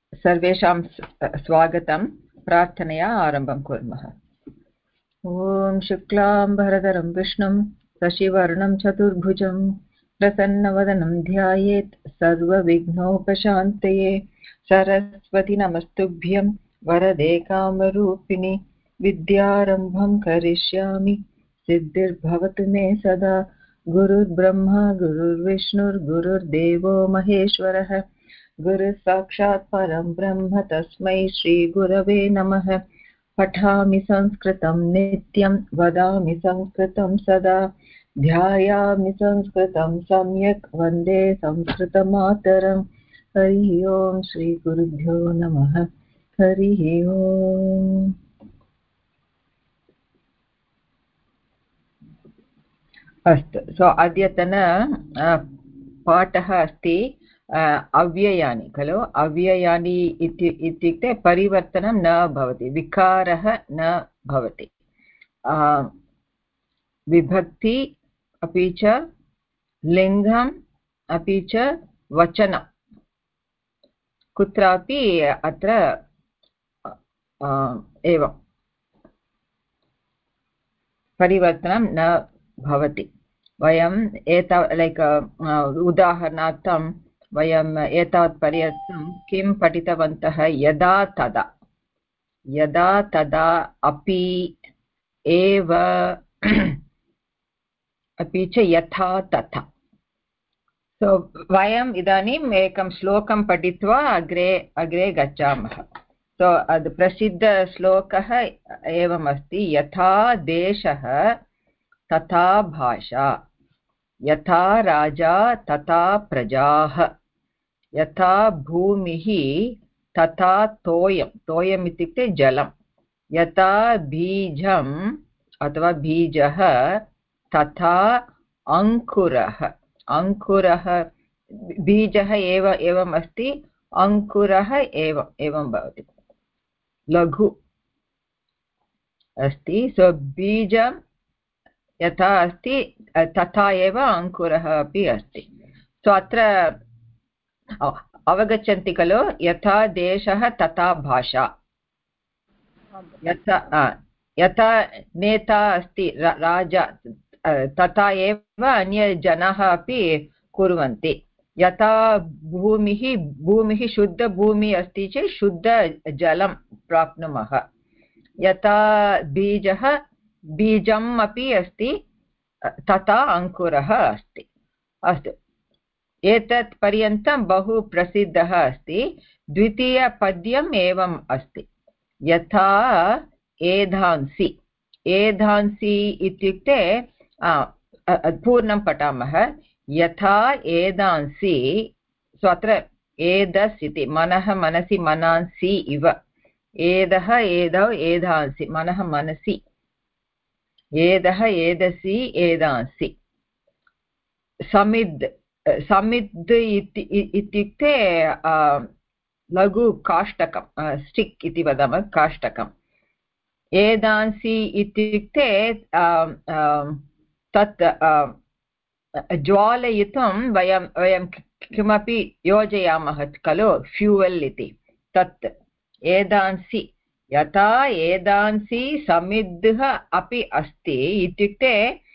सर्वेषां स्वागतं प्रार्थनया आरम्भं कुर्मः। ॐ शुक्लाम्बरधरं विष्णुं शशिवर्णं चतुर्भुजं प्रसन्नवदनं ध्यायेत् सर्वविघ्नोपशान्तये। सरस्वती नमस्तुभ्यं वरदे कामरूपिणि विद्यारम्भं करिष्यामि सिद्धिर्भवतु मे सदा। गुरुर्ब्रह्मा गुरुर्विष्णुर्गुरुर्देवो महेश्वरः गुरुः साक्षात् परं ब्रह्म तस्मै श्रीगुरवे नमः। पठामि संस्कृतं नित्यं वदामि संस्कृतं सदा ध्यायामि संस्कृतं सम्यक् वन्दे संस्कृतमातरम्। हरिः ओम् श्रीगुरुभ्यो नमः। हरिः ओम्। अस्तु, सो अद्यतन पाठः अस्ति अव्ययानि खलु। अव्ययानि इत्युक्ते परिवर्तनं न भवति, विकारः न भवति, विभक्ति अपि च लिङ्गम् अपि च वचनं कुत्रापि अत्र एवं परिवर्तनं न भवति। वयम् उदाहरणार्थं वयम् एतावत्पर्यन्तं किं पठितवन्तः? यदा तदा, यदा तदा, अपि, एव, अपि च यथा तथा। सो वयम् इदानीम् एकं श्लोकं पठित्वा अग्रे गच्छामः। सो प्रसिद्धश्लोकः एवमस्ति, यथा देशः तथा भाषा, यथा राजा तथा प्रजाः, यथा भूमिः तथा तोयं, तोयम् इत्युक्ते जलं, यथा बीजम् अथवा बीजः तथा अङ्कुरः, अङ्कुरः बीजः एवम् अस्ति, अङ्कुरः एवं भवति, लघु अस्ति। सो बीजं यथा अस्ति तथा एव अङ्कुरः अपि अस्ति। सो अत्र अवगच्छन्ति खलु, यथा देशः तथा भाषा, यथा नेता अस्ति राजा तथा एव अन्य जनाः अपि कुर्वन्ति। यथा भूमिः शुद्धभूमिः अस्ति चेत् शुद्धजलं प्राप्नुमः। यथा बीजः बीजम् अपि अस्ति तथा अङ्कुरः अस्ति। अस्तु, एतत् पर्यन्तं बहु प्रसिद्धः अस्ति। द्वितीयपद्यम् एवम् अस्ति, यथा एधांसि। एधांसि इत्युक्ते पूर्णं पठामः, यथा एधांसि। सो अत्र एदस् इति मनः मनसि मनांसि इव, एदः एदौ एधांसि, मनः मनसि, एदः एदसि एदांसि। समिद्, समिद् इत्युक्ते लघु काष्टकं, स्टिक् इति वदामः, काष्टकम्। एदांसि इत्युक्ते तत् ज्वालयितुं वयं किमपि योजयामः खलु, फ्यूयल् इति, तत् एदांसि। यथा एदांसि समिद्धः अपि अस्ति इत्युक्ते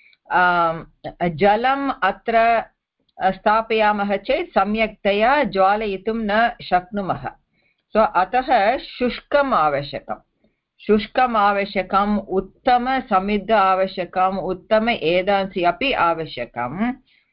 जलम् अत्र स्थापयामः चेत् सम्यक्तया ज्वालयितुं न शक्नुमः। सो अतः शुष्कम् आवश्यकम्, शुष्कम् आवश्यकम्, उत्तमसमिद्ध आवश्यकम्, उत्तम एदांसि अपि आवश्यकम्।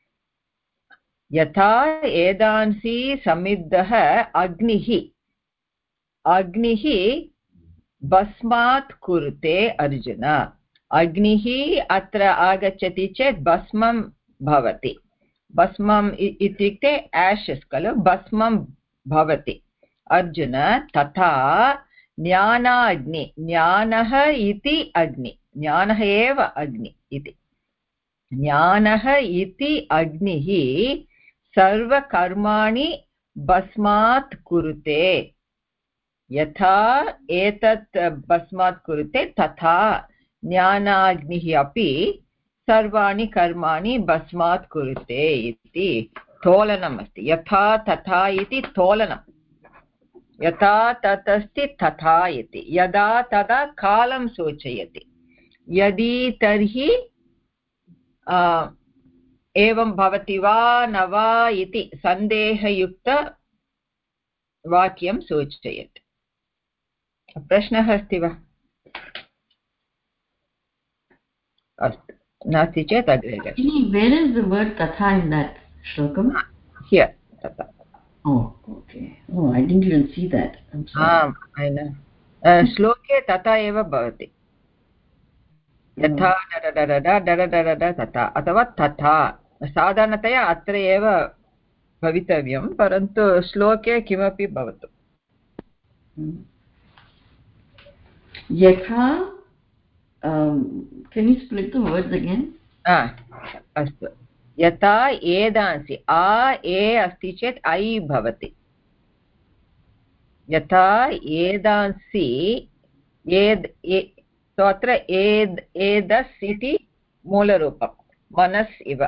यथा एदांसि समिद्धः अग्निः, अग्निः भस्मात् कुरुते अर्जुन। अग्निः अत्र आगच्छति चेत् भस्मं भवति, भस्मम् इत्युक्ते एशस् खलु, भस्मं भवति अर्जुन। तथा ज्ञानाग्नि, ज्ञानः इति अग्नि, ज्ञानः एव अग्नि इति, ज्ञानः इति अग्निः सर्वकर्माणि भस्मात् कुरुते। यथा एतत् भस्मात् कुरुते तथा ज्ञानाग्निः अपि सर्वाणि कर्माणि भस्मात् कुरुते इति तोलनम् अस्ति। यथा तथा इति तोलनं, यथा तत् अस्ति तथा इति यदा तदा कालं सूचयति यदि तर्हि एवं भवति वा न वा इति सन्देहयुक्तवाक्यं सूचयति प्रश्नः अस्ति वा अस्तु नास्ति चेत् अग्रे where is the word tatha in that shlokam here tata oh okay oh I didn't even see that I'm sorry I know श्लोके तथा एव भवति यथा तथा अथवा तथा साधारणतया अत्र एव भवितव्यं परन्तु श्लोके किमपि भवतु यथा can you split the words again अस्तु यथा एदांसि आ ए अस्ति चेत् ऐ भवति यथा एदांसि एद् सो अत्र एदस् इति मूलरूपं मनस् इव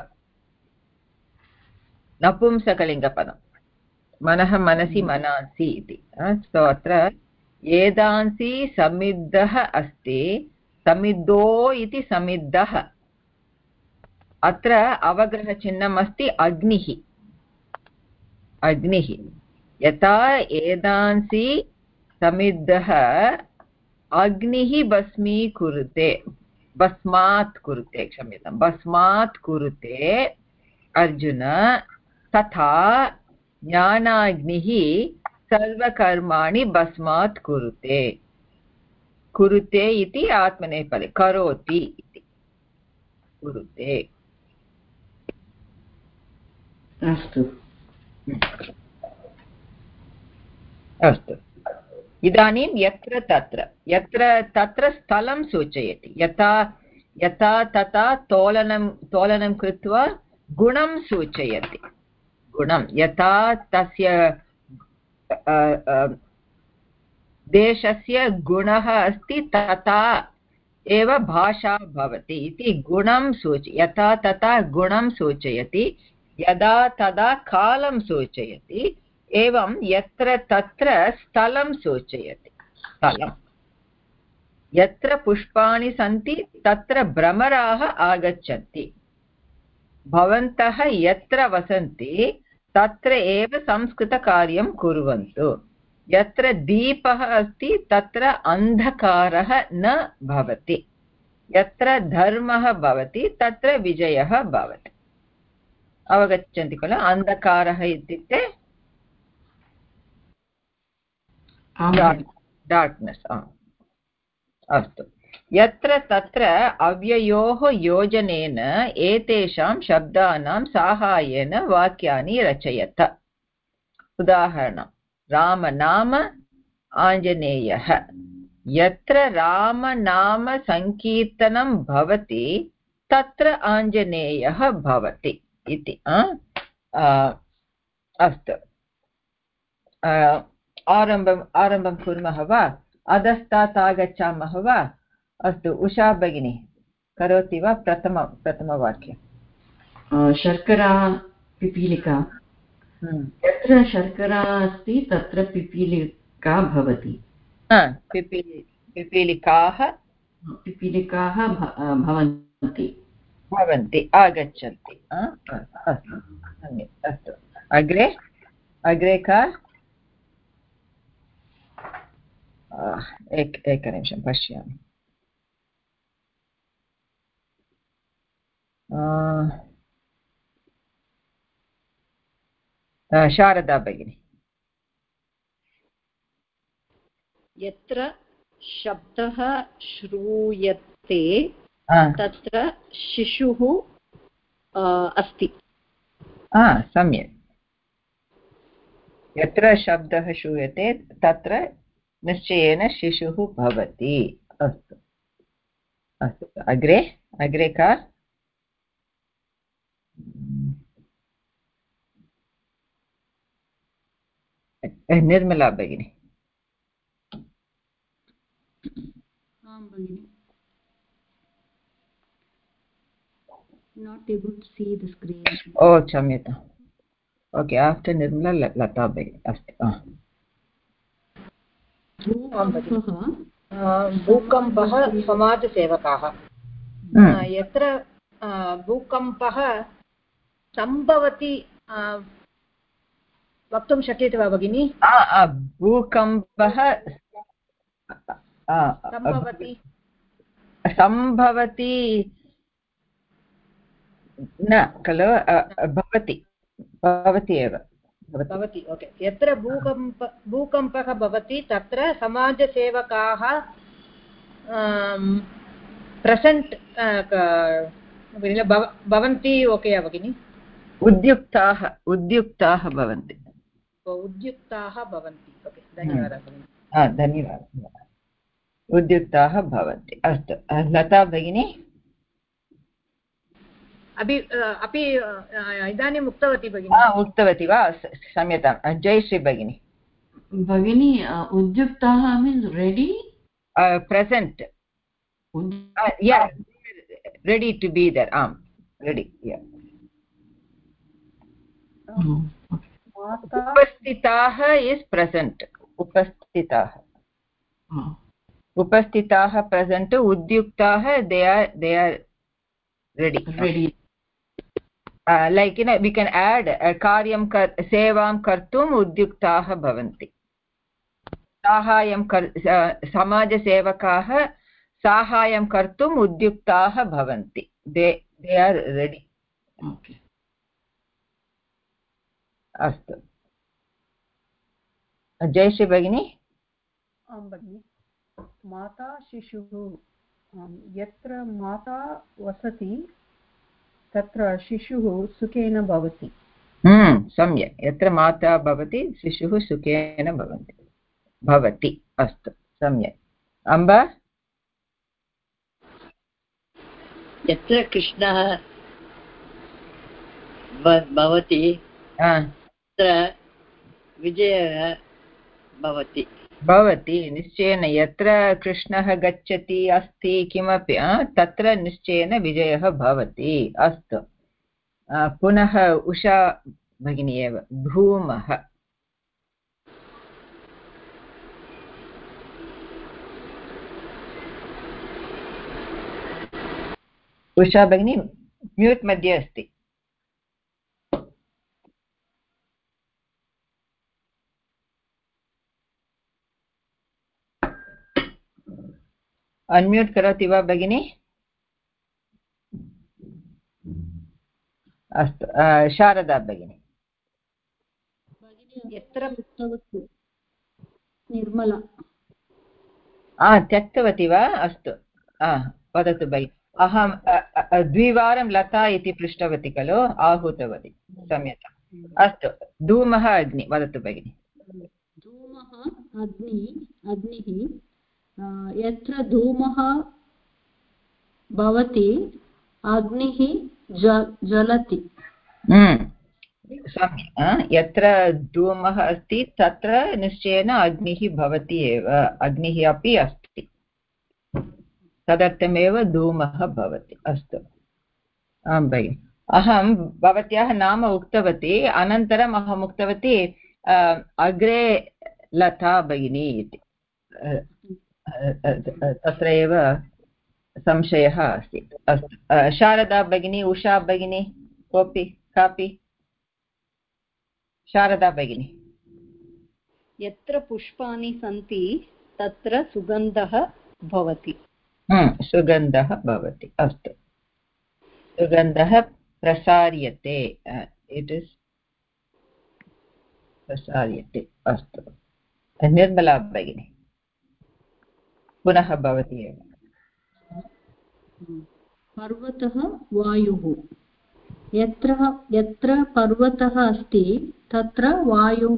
नपुंसकलिङ्गपदं मनः मनसि मनांसि इति सो अत्र एदांसि समिद्धः अस्ति समिद्धो इति समिद्धः अत्र अवग्रहचिह्नम् अस्ति अग्निः अग्निः यथा एदांसि समिद्धः अग्निः भस्मीकुरुते भस्मात् कुरुते क्षम्यतां भस्मात् कुरुते अर्जुन तथा ज्ञानाग्निः सर्वकर्माणि भस्मात् कुरुते कुरुते इति आत्मनेपदे करोति इति कुरुते अस्तु अस्तु इदानीं यत्र तत्र स्थलं सूचयति यथा तथा तोलनं कृत्वा गुणं सूचयति गुणं यथा तस्य देशस्य गुणः अस्ति तथा एव भाषा भवति इति गुणं यथा तथा गुणं सूचयति यदा तदा कालं सूचयति एवं यत्र तत्र स्थलं सूचयति स्थलं यत्र पुष्पाणि सन्ति तत्र भ्रमराः आगच्छन्ति भवन्तः यत्र वसन्ति तत्र एव संस्कृतकार्यं कुर्वन्तु यत्र दीपः अस्ति तत्र अन्धकारः न भवति यत्र धर्मः भवति तत्र विजयः भवति अवगच्छन्ति खलु अन्धकारः इत्युक्ते डार्क्नेस् अस्तु यत्र तत्र अव्ययोः योजनेन एतेषां शब्दानां साहाय्येन वाक्यानि रचयत उदाहरणं रामनाम आञ्जनेयः यत्र रामनाम संकीर्तनं भवति तत्र आञ्जनेयः भवति इति अस्तु आरम्भं कुर्मः वा अधस्तात् आगच्छामः वा अस्तु उषा भगिनी करोति वा प्रथमवाक्यं शर्करा पिपीलिका यत्र शर्करा अस्ति तत्र पिपीलिका भवति पिपीलिकाः भवन्ति आगच्छन्ति अस्तु सम्यक् अस्तु अग्रे का एकनिमिषं पश्यामि शारदा भगिनी यत्र शब्दः श्रूयते तत्र शिशुः अस्ति सम्यक् यत्र शब्दः श्रूयते तत्र निश्चयेन शिशुः भवति अस्तु अस्तु अग्रे का निर्मला भगिनी not able to see the screen oh क्षम्यताम् okay after निर्मला लता भगिनी अस्तु भूकम्पः समाजसेवकाः यत्र भूकम्पः सम्भवति वक्तुं शक्यते वा भगिनि? भूकम्पः सम्भवति न खलु भवति एव भवति ओके यत्र भूकम्पः भवति तत्र समाजसेवकाः प्रेसेण्ट् भवन्ति ओके भगिनि उद्युक्ताः भवन्ति ओके धन्यवादः भगिनि धन्यवादः उद्युक्ताः भवन्ति अस्तु लता भगिनी अपि इदानीम् उक्तवती भगिनि उक्तवती वा क्षम्यतां जयश्री भगिनी उद्युक्ताः means ready present ready to be there am ready उपस्थिताः इस् प्रेसेण्ट् उपस्थिताः प्रेसेण्ट् उद्युक्ताः they are ready like we can add karyam sevam kartum udyuktaah bhavanti sahayam samajasevakaah sahayam kartum udyuktaah bhavanti they are ready okay astu jayashree bagini bagini mata shishuh यत्र माता वसति तत्र शिशुः सुखेन भवति सम्यक् यत्र माता भवति शिशुः सुखेन भवति अस्तु सम्यक् अम्बा यत्र कृष्णः भवति तत्र विजयः भवति निश्चयेन यत्र कृष्णः गच्छति अस्ति किमपि तत्र निश्चयेन विजयः भवति अस्तु पुनः उषा भगिनी एव धूमः उषा भगिनी म्यूट् मध्ये अस्ति अन्म्यूट् करोति वा भगिनी अस्तु शारदा भगिनी यत्र निर्मला त्यक्तवती वा अस्तु वदतु भगिनी अहं द्विवारं लता इति पृष्टवती खलु आहूतवती क्षम्यताम् अस्तु धूमः अग्नि वदतु भगिनी धूमः अग्निः यत्र धूमः भवति अग्निः ज्वलति यत्र धूमः अस्ति तत्र निश्चयेन अग्निः भवति एव अग्निः अपि अस्ति तदर्थमेव धूमः भवति अस्तु आं भगिनि अहं भवत्याः नाम उक्तवती अनन्तरम् अहम् उक्तवती अग्रे लता भगिनी इति तत्र एव संशयः अस्ति अस्तु शारदा भगिनी उषा भगिनी कापि शारदा भगिनी यत्र पुष्पाणि सन्ति तत्र सुगन्धः भवति सुगन्धः भवति अस्तु सुगन्धः प्रसार्यते इट् इस् प्रसार्यते अस्तु निर्मला भगिनी पुनः भवति एव पर्वतः वायुः यत्र पर्वतः अस्ति तत्र वायुः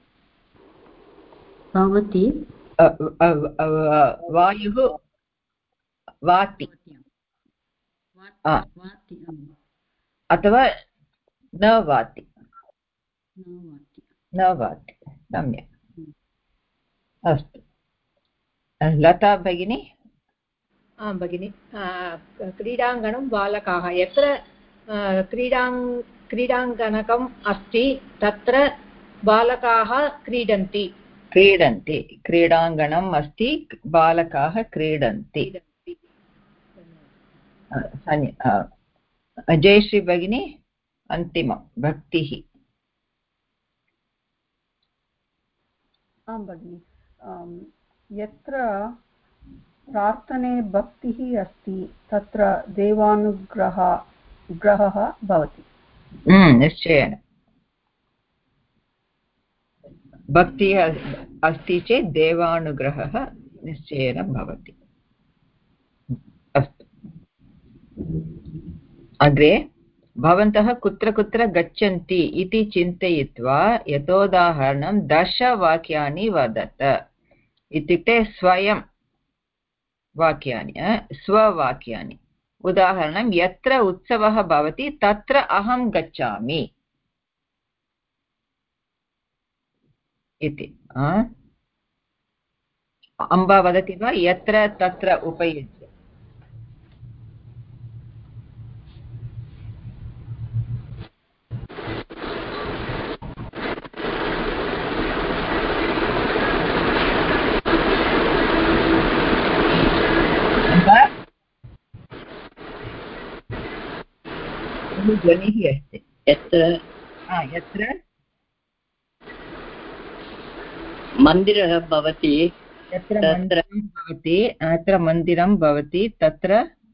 भवति वायुः वाति अथवा न वाति सम्यक् अस्तु लता भगिनी आं भगिनि क्रीडाङ्गणं बालकाः यत्र क्रीडाङ्गणकम् अस्ति तत्र बालकाः क्रीडन्ति क्रीडन्ति क्रीडाङ्गणम् अस्ति बालकाः क्रीडन्ति जयश्री भगिनी अन्तिमं भक्तिः आं भगिनि यत्र प्रार्थने भक्तिः अस्ति तत्र देवानुग्रहः भवति निश्चयेन भक्तिः अस्ति चेत् देवानुग्रहः निश्चयेन भवति अस्तु अग्रे भवन्तः कुत्र कुत्र गच्छन्ति इति चिन्तयित्वा यथोदाहरणं 10 वाक्यानि वदत इत्युक्ते स्वयं वाक्यानि स्ववाक्यानि उदाहरणं यत्र उत्सवः भवति तत्र अहं गच्छामि इति अम्बा वदति वा यत्र तत्र उपयुज्य ध्वनिः अस्ति यत्र मन्दिरः भवति यत्र मन्दिरं भवति तत्र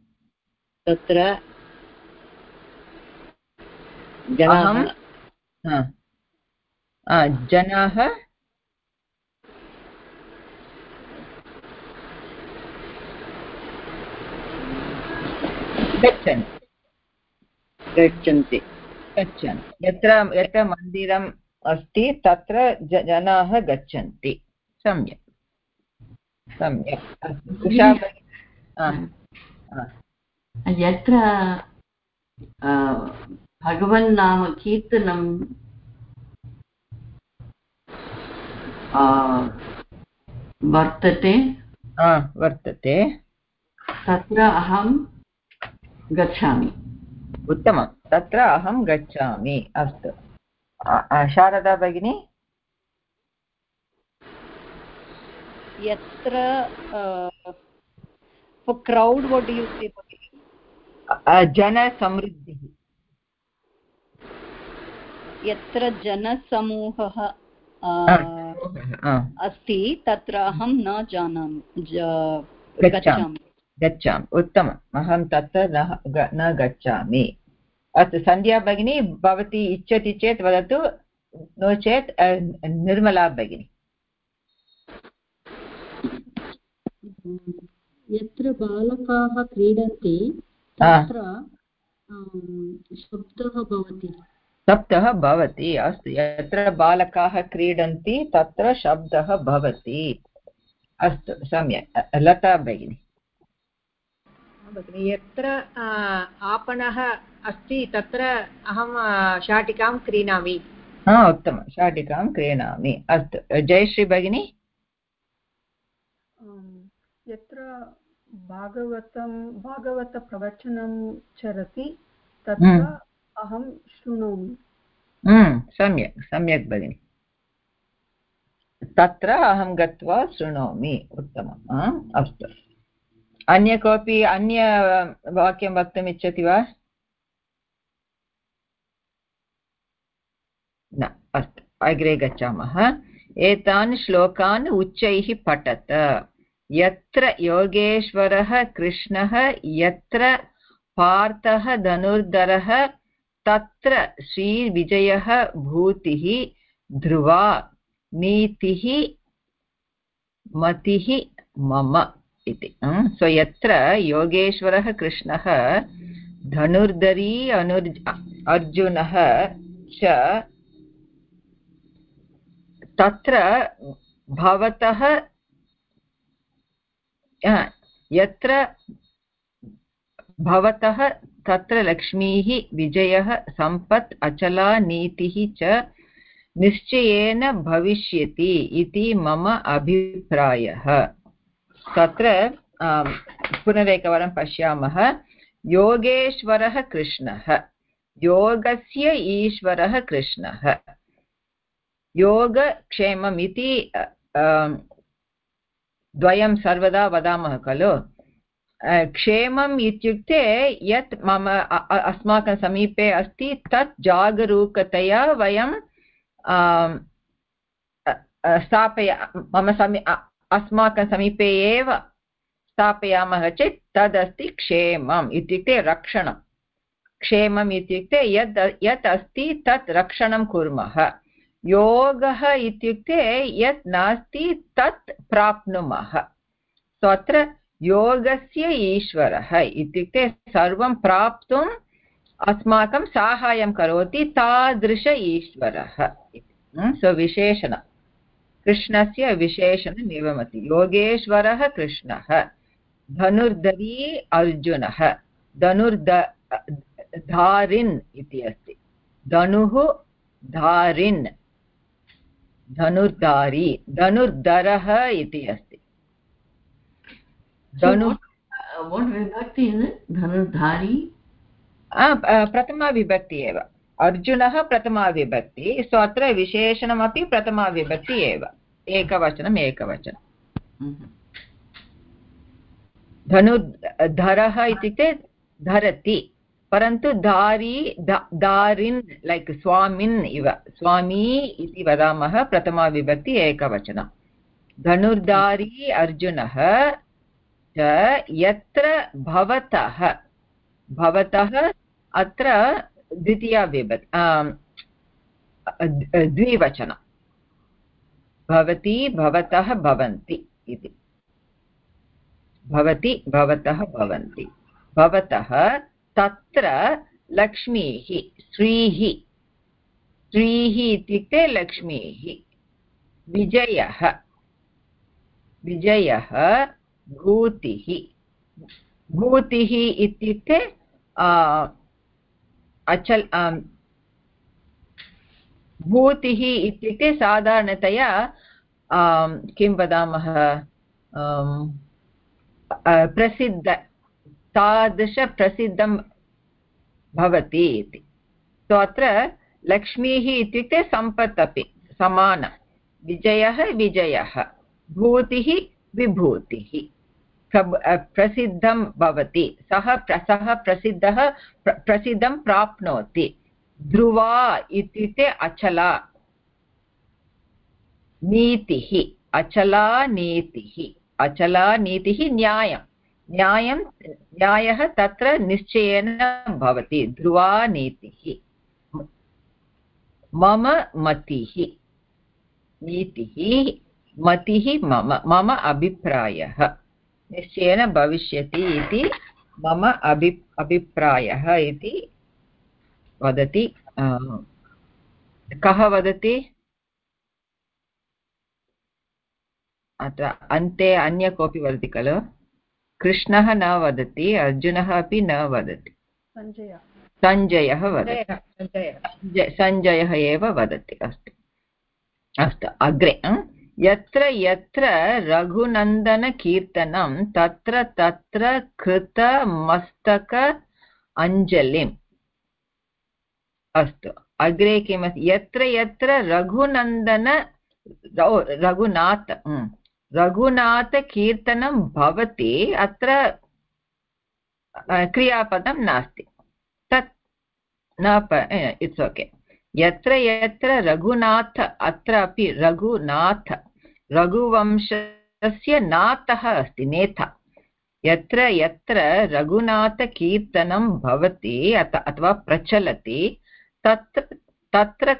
जनाः गच्छन्ति यत्र मन्दिरम् अस्ति तत्र जनाः गच्छन्ति सम्यक् यत्र भगवन् नाम कीर्तनं वर्तते तत्र अहं गच्छामि उत्तमं तत्र अहं गच्छामि अस्तु शारदा भगिनी यत्र for crowd what do you say जनसमृद्धिः यत्र जनसमूहः अस्ति तत्र अहं न जानामि गच्छामि उत्तमम् अहं तत्र न गच्छामि अस्तु सन्ध्या भगिनी भवती इच्छति चेत् वदतु नो चेत् निर्मला भगिनी यत्र बालकाः क्रीडन्ति तत्र शब्दः भवति अस्तु यत्र बालकाः क्रीडन्ति तत्र शब्दः भवति अस्तु सम्यक् लता भगिनी यत्र आपणः अस्ति तत्र अहं शाटिकां क्रीणामि उत्तमं शाटिकां क्रीणामि अस्तु जयश्री भगिनी यत्र भागवतप्रवचनं चलति तत्र अहं शृणोमि सम्यक् भगिनि तत्र अहं गत्वा शृणोमि उत्तमम् अस्तु अन्य कोऽपि अन्य वाक्यं वक्तुम् इच्छति वा न अस्तु अग्रे गच्छामः एतान् श्लोकान् उच्चैः पठत यत्र योगेश्वरः कृष्णः यत्र पार्थः धनुर्धरः तत्र श्रीविजयः भूतिः ध्रुवा नीतिः मतिः मम इति सो यत्र योगेश्वरः कृष्णः धनुर्धरी अर्जुनः च तत्र भवतः यत्र भवतः तत्र लक्ष्मीः विजयः सम्पत् अचला नीतिः च निश्चयेन भविष्यति इति मम अभिप्रायः तत्र पुनरेकवारं पश्यामः योगेश्वरः कृष्णः योगस्य ईश्वरः कृष्णः योगक्षेमम् इति द्वयं सर्वदा वदामः खलु क्षेमम् इत्युक्ते यत् मम अस्माकं समीपे अस्ति तत् जागरूकतया वयं अस्माकं समीपे एव स्थापयामः चेत् तदस्ति क्षेमम् इत्युक्ते रक्षणं क्षेमम् इत्युक्ते यत् अस्ति तत् रक्षणं कुर्मः योगः इत्युक्ते यत् नास्ति तत् प्राप्नुमः अत्र योगस्य ईश्वरः इत्युक्ते सर्वं प्राप्तुम् अस्माकं साहाय्यं करोति तादृश ईश्वरः विशेषण कृष्णस्य विशेषणम् एवमस्ति योगेश्वरः कृष्णः धनुर्धरी अर्जुनः धारिन् इति अस्ति धनुः धारिन् धनुर्धारी धनुर्धरः इति अस्ति what vibhakti is it? Dhanurdhari? प्रथमा विभक्ति एव अर्जुनः प्रथमा विभक्ति सो अत्र विशेषणमपि प्रथमा विभक्ति एव एकवचनम् एकवचनं धनुर्धरः इत्युक्ते धरति परन्तु धारी धारिन् लैक् स्वामिन् इव स्वामी इति वदामः प्रथमा विभक्ति एकवचनं धनुर्धारी अर्जुनः यत्र भवतः अत्र द्वितीया विभक्ति द्विवचनं भवति भवतः भवन्ति इति भवति भवतः भवन्ति भवतः तत्र लक्ष्मीः श्रीः इत्युक्ते लक्ष्मीः विजयः भूतिः इत्युक्ते भूतिः इत्युक्ते साधारणतया किं वदामः प्रसिद्ध तादृशप्रसिद्धं भवति इति सो अत्र लक्ष्मीः इत्युक्ते सम्पत् अपि समानं विजयः भूतिः विभूतिः प्रसिद्धं भवति सः प्रसिद्धं प्राप्नोति ध्रुवा इत्युक्ते अचला नीतिः न्यायः तत्र निश्चयेन भवति ध्रुवा नीतिः मम मतिः मम अभिप्रायः निश्चयेन भविष्यति इति मम अभिप्रायः इति वदति कः वदति अत्र अन्ते अन्य कोऽपि वदति खलु कृष्णः न वदति अर्जुनः अपि न वदति सञ्जयः वदति सञ्जयः एव वदति अस्तु अग्रे यत्र यत्र रघुनन्दनकीर्तनं तत्र तत्र कृतमस्तक अञ्जलिम् अस्तु अग्रे किमस्ति यत्र यत्र रघुनाथकीर्तनं भवति अत्र क्रियापदं नास्ति तत् न इट्स् ओके यत्र यत्र रघुनाथ अत्र अपि रघुवंशस्य नाथः अस्ति नेता यत्र यत्र रघुनाथकीर्तनं भवति अथवा प्रचलति तत्र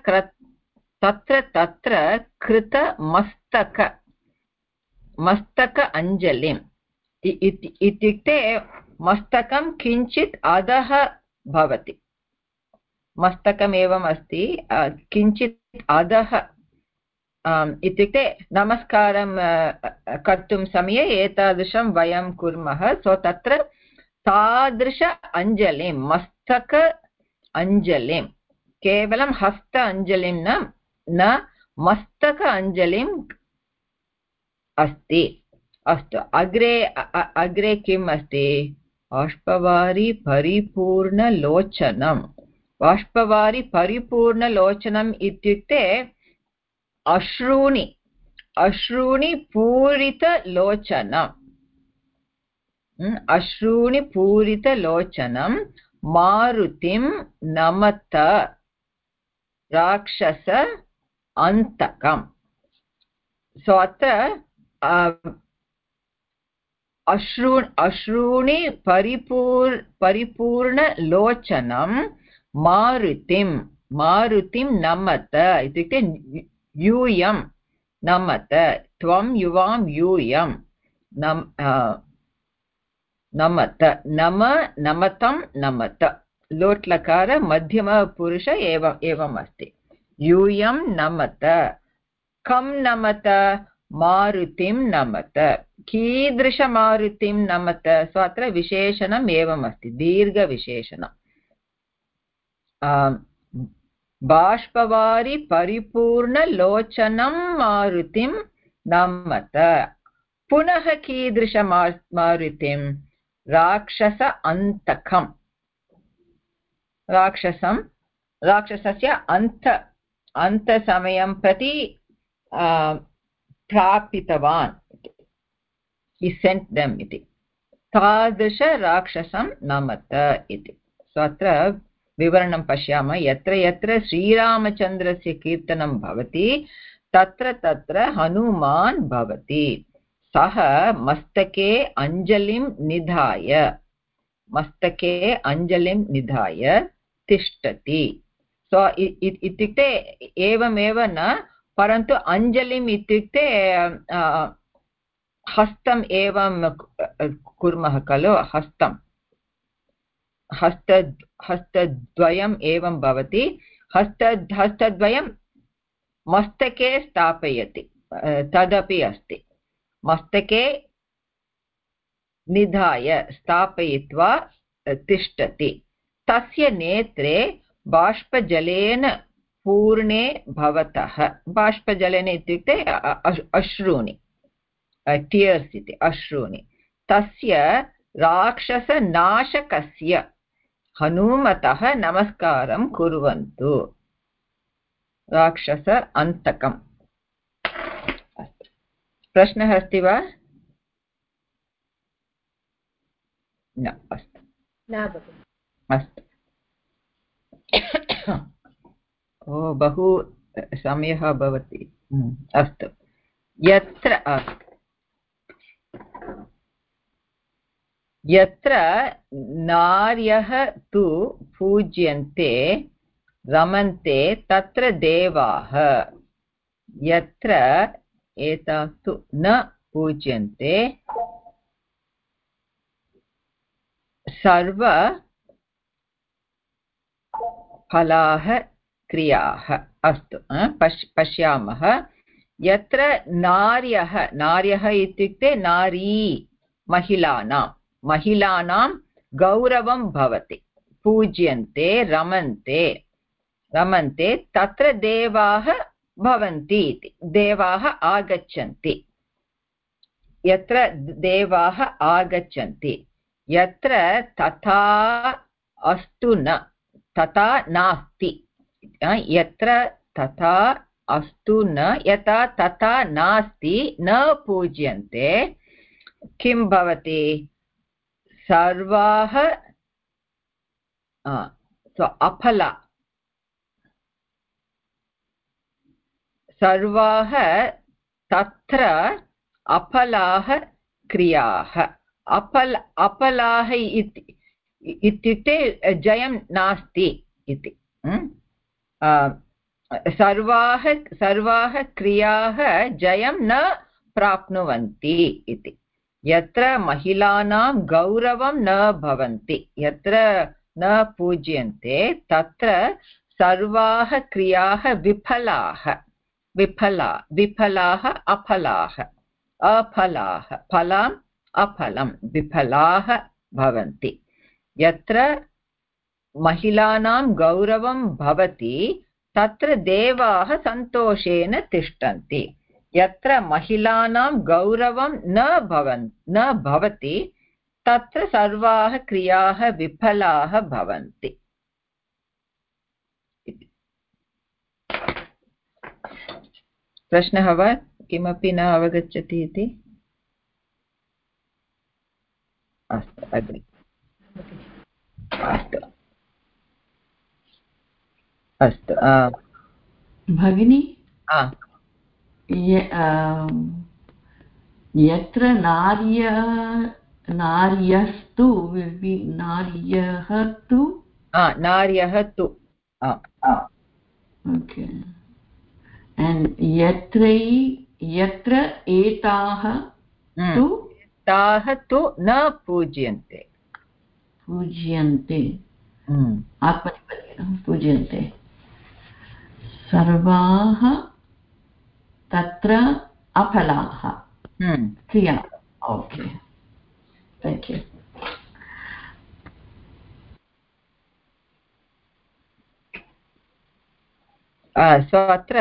मस्तक अञ्जलिम् इत्युक्ते मस्तकं किञ्चित् अधः भवति मस्तकम् एवम् अस्ति किञ्चित् अधः इत्युक्ते नमस्कारं कर्तुं समये एतादृशं वयं कुर्मः सो तत्र तादृश अञ्जलिं मस्तक अञ्जलिं केवलं हस्त अञ्जलिं न मस्तक अञ्जलिम् अस्ति अस्तु अग्रे किम् अस्ति बाष्पवारि परिपूर्णलोचनं बाष्पवारि परिपूर्णलोचनम् इत्युक्ते अश्रूणि पूरितलोचनम् अश्रूणि पूरितलोचनं मारुतिं नमत राक्षस अन्तकम् सो अत्र अश्रूणि परिपूर्णलोचनं मारुतिं नमत इत्युक्ते यूयं नमत त्वं युवां यूयं नमत नमतं नमत लोट्लकार मध्यमपुरुष एवम् अस्ति यूयं नमत कं नमत मारुतिं नमत कीदृशमारुतिं नमत सो अत्र विशेषणम् एवम् अस्ति दीर्घविशेषणम् बाष्पवारि परिपूर्णलोचनं मारुतिं नमत पुनः कीदृशमारुतिं राक्षस अन्तकं राक्षसस्य अन्तसमयं प्रति प्रापितवान् he sent them इति तादृश राक्षसं नमत इति सो अत्र विवरणं पश्यामः यत्र यत्र श्रीरामचन्द्रस्य कीर्तनं भवति तत्र तत्र हनुमान् भवति सः मस्तके अञ्जलिं निधाय तिष्ठति सो इत्युक्ते एवमेव न परन्तु अञ्जलिम् इत्युक्ते हस्तम् एवं कुर्मः खलु हस्तद्वयम् एवं भवति हस्तद्वयं मस्तके स्थापयति तदपि अस्ति मस्तके निधाय स्थापयित्वा तिष्ठति तस्य नेत्रे बाष्पजलेन पूर्णे भवतः बाष्पजलेन इत्युक्ते अश्रूणि टीयर्स् इति अश्रूणि तस्य राक्षसनाशकस्य हनुमतः नमस्कारं कुर्वन्तु राक्षस अन्तकम् प्रश्नः अस्ति वा न अस्तु अस्तु ओ बहु समयः भवति अस्तु यत्र नार्यः तु पूज्यन्ते रमन्ते तत्र देवाः यत्र एतास्तु न पूज्यन्ते सर्वफलाः क्रियाः अस्तु पश्यामः यत्र नार्यः इत्युक्ते नारी महिलानां गौरवं भवति पूज्यन्ते रमन्ते तत्र देवाः भवन्ति इति देवाः आगच्छन्ति यत्र देवाः आगच्छन्ति यत्र तथा अस्तु न तथा नास्ति यत्र तथा अस्तु न यथा तथा नास्ति न पूज्यन्ते किं भवति सर्वाः अफला सर्वाः तत्र अफलाः क्रियाः अफलाः इत्युक्ते जयं नास्ति इति सर्वाः क्रियाः जयं न प्राप्नुवन्ति इति यत्र महिलानां गौरवं न भवन्ति यत्र न पूज्यन्ते तत्र सर्वाः क्रियाः विफलाः अफलाः फलाम् अफलं विफलाः भवन्ति यत्र महिलानां गौरवं भवति तत्र देवाः सन्तोषेण तिष्ठन्ति यत्र महिलानां गौरवं न भवति तत्र सर्वाः क्रियाः विफलाः भवन्ति प्रश्नः वा किमपि न अवगच्छति इति अस्तु अग्रे अस्तु अस्तु भगिनी यत्र नार्यस्तु will be नार्यः तु नार्यः तु okay and यत्र एताः तु ताः तु न पूज्यन्ते आत्मनेपदि पूज्यन्ते सर्वाः तत्र अफलाः क्रिया ओके थैंक यू सो अत्र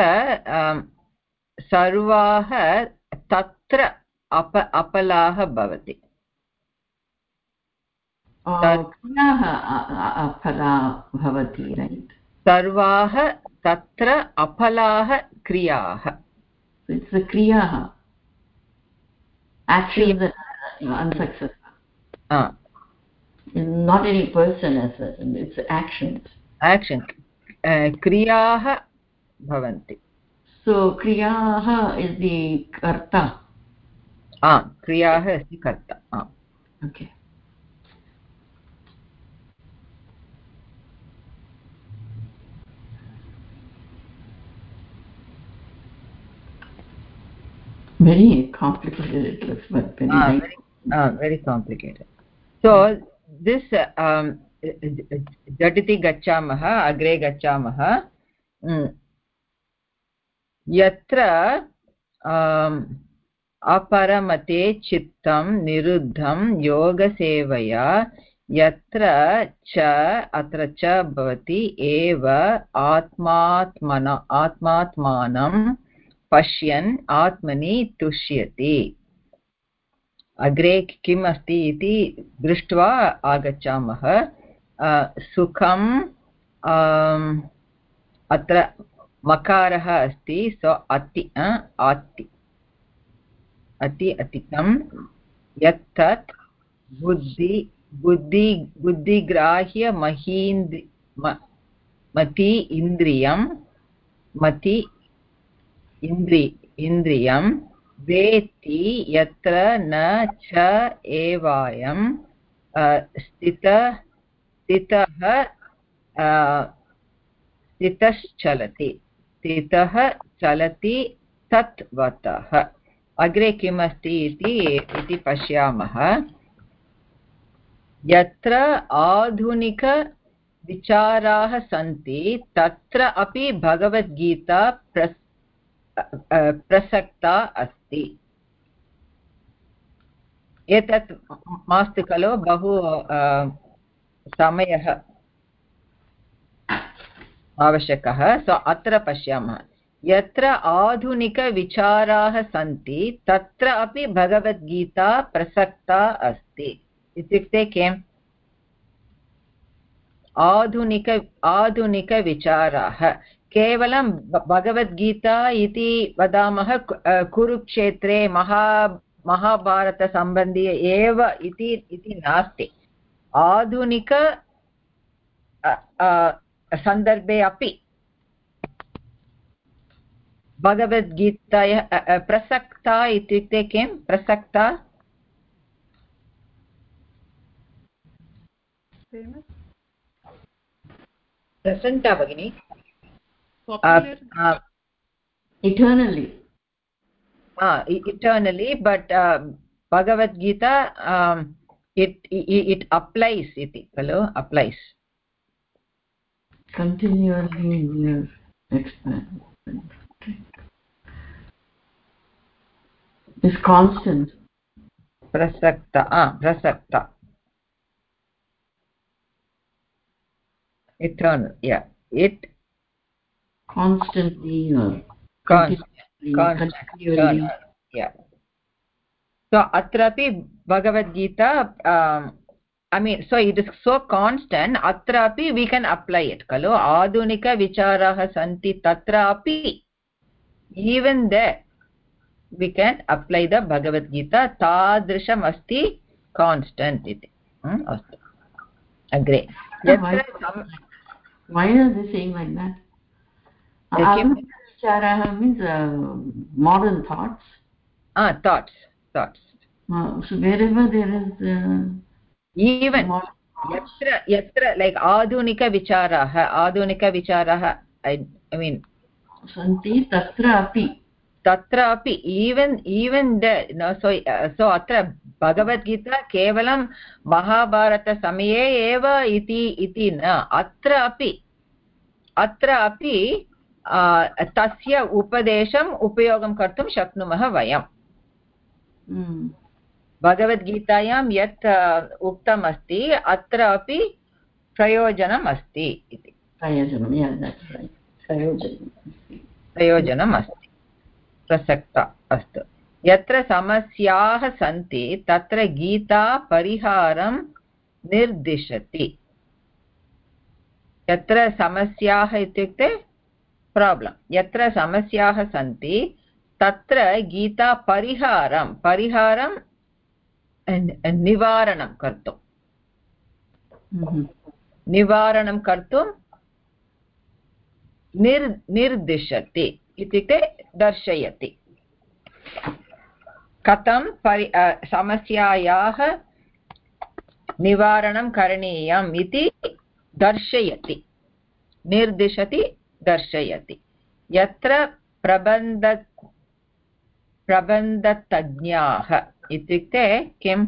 सर्वाः तत्र अपलाः भवति अफला भवति रैट् सर्वाः तत्र अफलाः क्रियाः it's the kriyaः actions that are unsuccessful not any person as such it's actions क्रियाः भवन्ति so kriyaः is the karta क्रियाः अस्ति कर्ता okay very complicated it looks but very complicated so this झटिति गच्छामः अग्रे गच्छामः यत्र अपरमते चित्तं निरुद्धं योगसेवया यत्र च अत्र च भवति एव आत्मात्मानं पश्यन् आत्मनि तुष्यति अग्रे किम् अस्ति इति दृष्ट्वा आगच्छामः सुखं अत्र मकारः अस्ति सो अतिकं यत्तत् बुद्धिग्राह्य मति इन्द्रियं वेत्ति यत्र न च एवायं स्थितः चलति तत्वतः अग्रे किमस्ति इति पश्यामः यत्र आधुनिकविचाराः सन्ति तत्र अपि भगवद्गीता प्रसक्ता अस्ति एतत् मास्तु खलु बहु समयः आवश्यकः सो अत्र पश्यामः यत्र आधुनिकविचाराः सन्ति तत्र अपि भगवद्गीता प्रसक्ता अस्ति इत्युक्ते किम् आधुनिकविचाराः केवलं भगवद्गीता इति वदामः कुरुक्षेत्रे महाभारतसम्बन्धी एव इति नास्ति आधुनिक सन्दर्भे अपि भगवद्गीतायाः प्रसक्ता इत्युक्ते किं प्रसक्ता प्रसन्ता भगिनी eternally but Bhagavad Gita it applies iti hello applies continually expand is constant prasakta eternal yeah it constantly or continually yeah so atrapi Bhagavad Gita I mean so it is so constant atrapi we can apply it kalo adunika vicharaah santi tatra api even there we can apply the Bhagavad Gita tadrisham asti constant iti. Astu. Agree. Why are they saying like that? Vicharaha means modern thoughts. Thoughts. So wherever there is even yatra like adunika vicharaha I mean santi tatra api even the so atra Bhagavad Gita kevalam Mahabharata samaye eva iti na atra api tasya upadesham upayogam kartum shaknumah vayam. भगवद्गीतायां यत् उक्तम् अस्ति अत्र अपि प्रयोजनम् अस्ति इति प्रयोजनम् अस्ति प्रसक्ता अस्तु यत्र समस्याः सन्ति तत्र गीता परिहारं निर्दिशति यत्र समस्याः इत्युक्ते प्राब्लम् यत्र समस्याः सन्ति तत्र गीता परिहारं निवारणं कर्तुं निर्दिशति इत्युक्ते दर्शयति कथं समस्यायाः निवारणं करणीयम् इति दर्शयति निर्दिशति दर्शयति यत्र प्रबन्धतज्ञाः इत्युक्ते किम्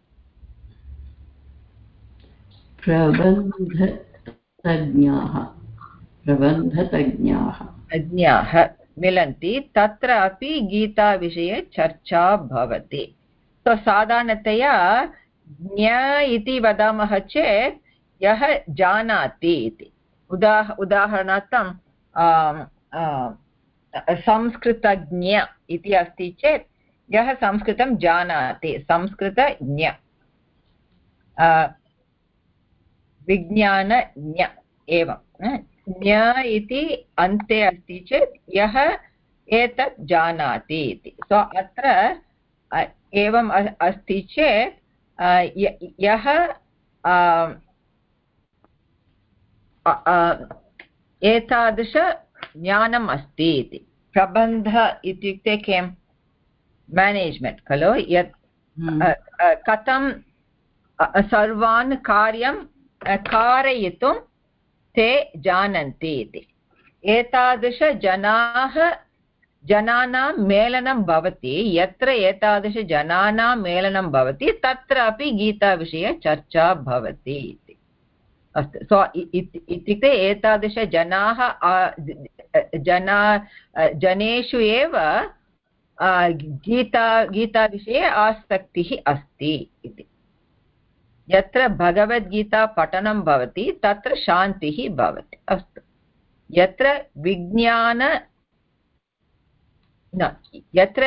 प्रबन्धतज्ञाः मिलन्ति तत्र अपि गीताविषये चर्चा भवति तो साधारणतया ज्ञ इति वदामः चेत् यः जानाति इति उदाहरणार्थं संस्कृतज्ञ इति अस्ति चेत् यः संस्कृतं जानाति संस्कृतज्ञ विज्ञानज्ञ एवं ज्ञ इति अन्ते अस्ति चेत् यः एतत् जानाति इति सो अत्र एवम् अस्ति चेत् यः एतादृश ज्ञानम् अस्ति इति प्रबन्ध इत्युक्ते किं मैनेज्मेंट खलु यत् कथं सर्वान् कार्यं कारयितुं ते जानन्ति इति जनानां मेलनं भवति यत्र एतादृशजनानां मेलनं भवति तत्रापि गीताविषये चर्चा भवति इति अस्तु सो इत्युक्ते एतादृशजनाः जनेषु एव गीताविषये आसक्तिः अस्ति इति यत्र भगवद्गीता पठनं भवति तत्र शान्तिः भवति अस्तु यत्र यत्र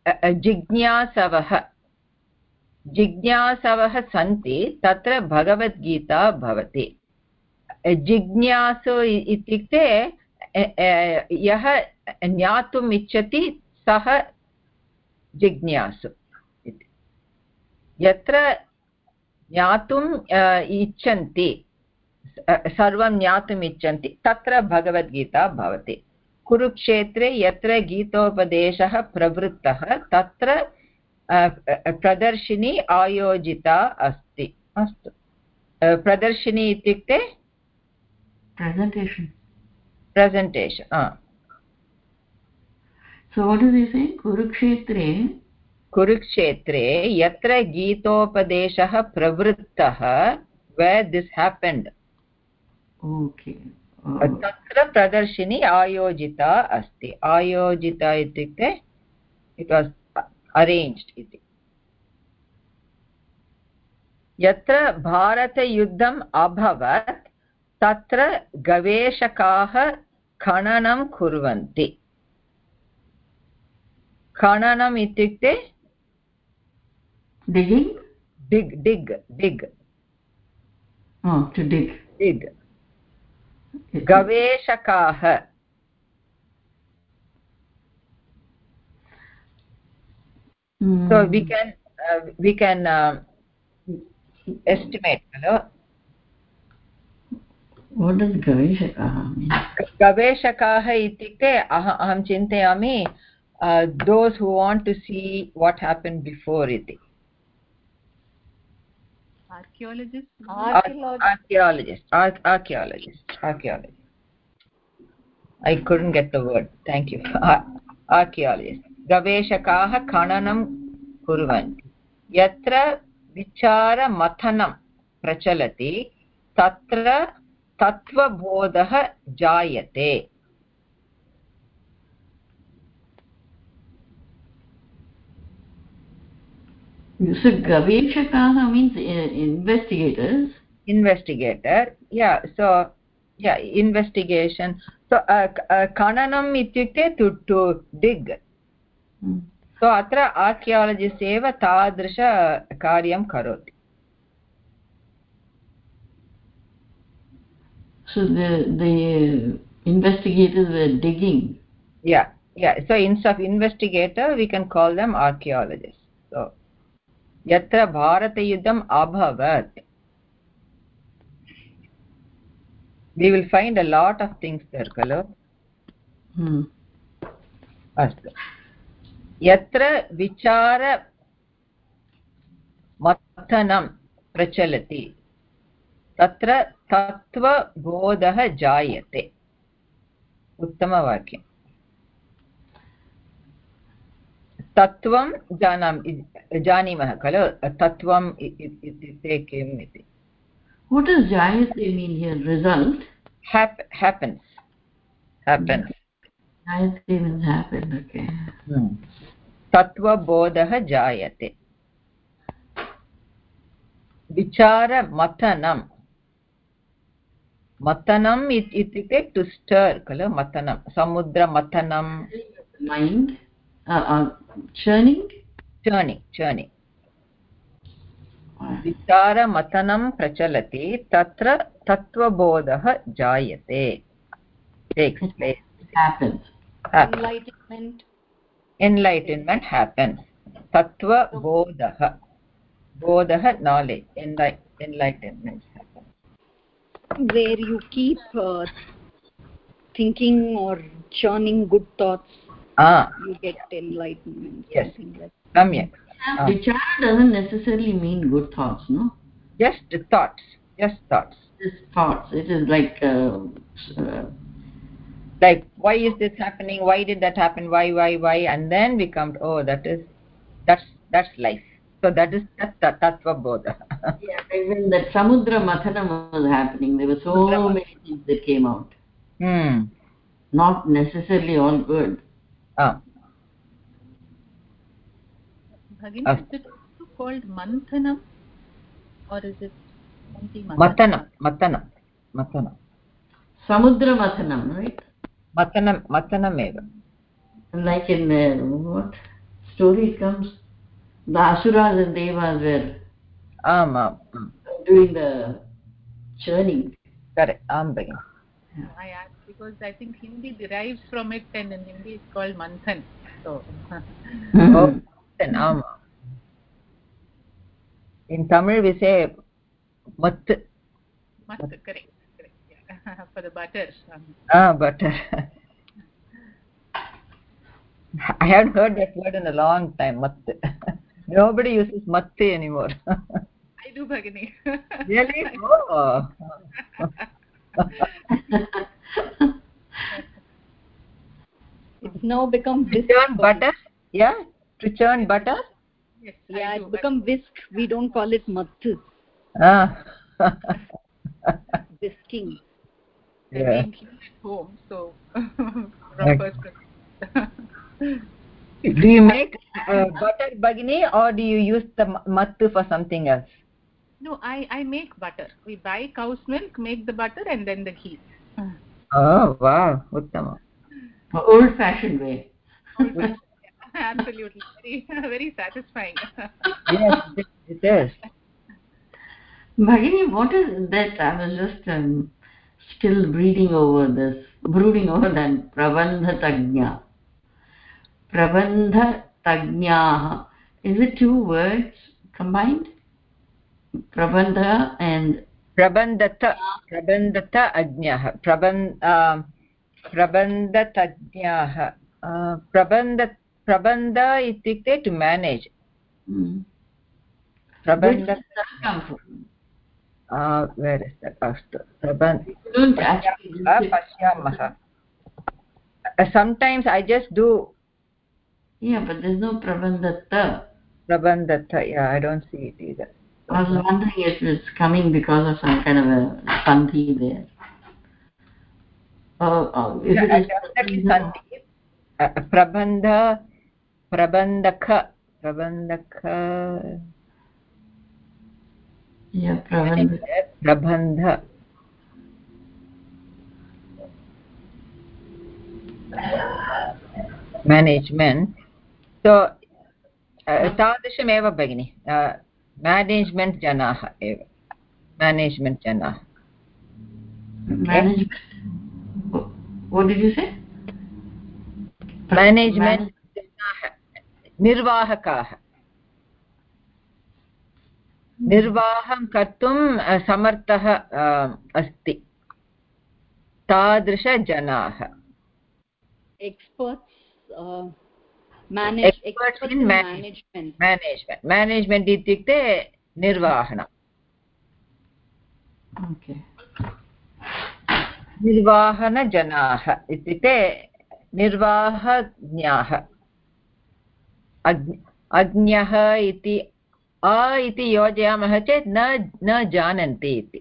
जिज्ञासवः सन्ति तत्र भगवद्गीता भवति जिज्ञासु इत्युक्ते यः ज्ञातुम् इच्छति सः जिज्ञासु इति यत्र ज्ञातुम् इच्छन्ति सर्वं ज्ञातुम् इच्छन्ति तत्र भगवद्गीता भवति कुरुक्षेत्रे यत्र गीतोपदेशः प्रवृत्तः तत्र प्रदर्शिनी आयोजिता अस्ति अस्तु प्रदर्शिनी इत्युक्ते presentation so what do they say kurukshetre yatra geetopadeshah pravruttah where this happened okay tatra pradarshini ayojita asti ayojita ityukte it was arranged iti yatra bharatayuddham abhavat तत्र गवेषकाः खननं कुर्वन्ति खननम् इत्युक्ते dig to dig गवेषकाः So we can estimate, hello. What does gaveshakaah mean? गवेषकाः इत्युक्ते अहं चिन्तयामि those who want to see what happened before इति. Archaeologist. I couldn't get the word. Thank you. Archaeologist. गवेषकाः खननं कुर्वन्ति. यत्र विचारमथनं प्रचलति तत्र तत्त्वबोधः जायते. So gaveshakaah means investigator. Yeah. So yeah, investigation. So khananam ityukte to dig. So atra archaeologist eva tadrisha karyam karoti. So the investigators were digging. Yeah. So instead of investigator, we can call them archaeologists. So yatra bharatayuddham abhavat. We will find a lot of things there, Kalo. Astu. Yatra vichara mathanam prachalati tatra tattva bodhah jayate. Uttama vakyam. Tattvam janimah, Kalo. Tattvam ityukte kim iti. What does jayate mean here? Result? Happens. Jayate means happen, okay. Tattva bodhah jayate. Vichara mathanam. Mathanam ityukte to stir, Kalo. Mathanam. Samudra mathanam. Mind? Churning? Churning. Vichara mathanam prachalati tatra tattvabodhah jayate. Takes place. Happens. Enlightenment happens. Tattvabodhah. Bodhah knowledge. Enlightenment happens. Where you keep thinking or churning good thoughts, you get enlightenment. Yes. Something like Samyak. Vichara doesn't necessarily mean good thoughts, no? Just thoughts. Just thoughts. It is like why is this happening? Why did that happen? Why? And then we come to, that's life. So that is tattva bodha. Yeah, when that samudra mathanam was happening, there were so many things that came out. Not necessarily all good. Bhagini, is it also called manthanam, or is it something mathanam? Samudra mathanam, right? Mathanam eva. Like in what story it comes? The asuras and devas were doing the churning. Correct. I asked because I think Hindi derives from it, and in Hindi it's called manthan. So. In Tamil we say mattu. Mattu, correct. Yeah. For the butter. Butter. I haven't heard that word in a long time. Mattu. Nobody uses mattu anymore. I do, Bhagini. Really? Oh. it's now become to churn butter. Yeah, to churn butter. Yes, yeah, it's become whisk. We don't call it mattu. Whisking. Yeah. Being clean at home, so from first. Do you make butter, Bhagini, or do you use the mattu for something else? No, I make butter. We buy cow's milk, make the butter, and then the ghee. Oh wow, uttama. Old-fashioned way. Old-fashioned. Absolutely, very satisfying. Yes, it is. Bhagini, what is that? I was just still brooding over that prabandha tagnya. Prabandha tagnyah. Is it two words combined? Prabandha and Prabandata ajnah. Prabandhatajnah. Prabandha ityukte to manage. Prabandha. Where is that? Pashyamah. Sometimes I just do. Yeah, but there's no prabandhata. Prabandhata, yeah, I don't see it either. I was wondering if it's coming because of some kind of a sandhi there. If it is prabandha, prabandhaka. Yeah, prabandha. Management. So तादृशमेव भगिनि management जनाः एव management जनाः. Management. What did you say? Management जनाः निर्वाहकाः. निर्वाहं कर्तुं समर्थः अस्ति तादृशजनाः. Experts in management इत्युक्ते निर्वहणं. Okay. निर्वाहनजनाः इत्युक्ते निर्वाहज्ञाः. अज्ञः इति इति योजयामः चेत् न जानन्ति इति.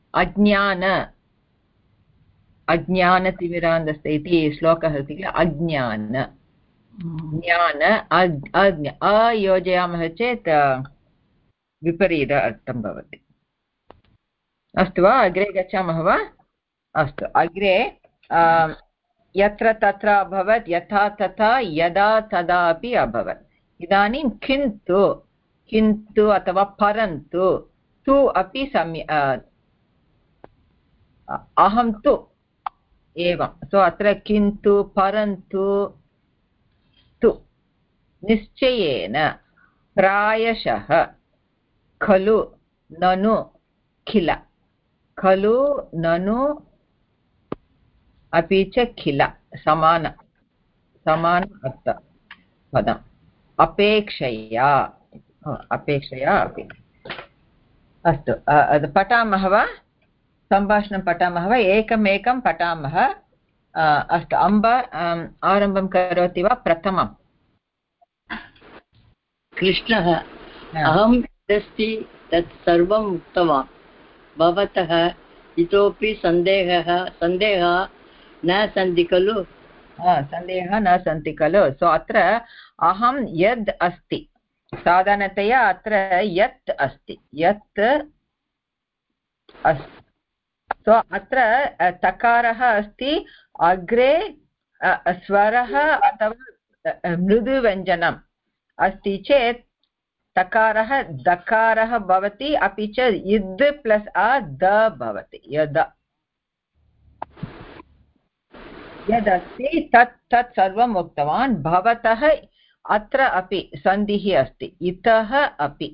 अज्ञानतिमिरान्धस्य इति श्लोकः अस्ति किल. अज्ञान ज्ञान योजयामः चेत् विपरीत अर्थं भवति. अस्तु वा, अग्रे गच्छामः वा? अस्तु, अग्रे यत्र तत्र अभवत्, यथा तथा, यदा तदा अपि अभवत्. इदानीं किन्तु अथवा परन्तु तु अपि अहं तु एवं. सो अत्र किन्तु परन्तु तु निश्चयेन प्रायशः खलु ननु किल. खलु ननु अपि च किल समान अर्थ पदम्. अपेक्षया अपि. अस्तु, पठामः वा? सम्भाषणं पठामः वा? एकमेकं पठामः. अस्तु, अम्ब आरम्भं करोति वा? प्रथमं कृष्णः अहं यदस्ति तत् सर्वम् उक्तवान्. भवतः इतोपि सन्देहः न सन्ति खलु? सन्देहः न सन्ति खलु. सो अत्र अहं यद् अस्ति, साधारणतया अत्र यत् अस्ति, यत् अस्ति. सो अत्र तकारः अस्ति, अग्रे स्वरः अथवा मृदुव्यञ्जनम् अस्ति चेत् तकारः दकारः भवति, अपि च इद् प्लस् द भवति. यदस्ति तत् सर्वम् उक्तवान्. भवतः अत्र अपि सन्धिः अस्ति, इतः अपि.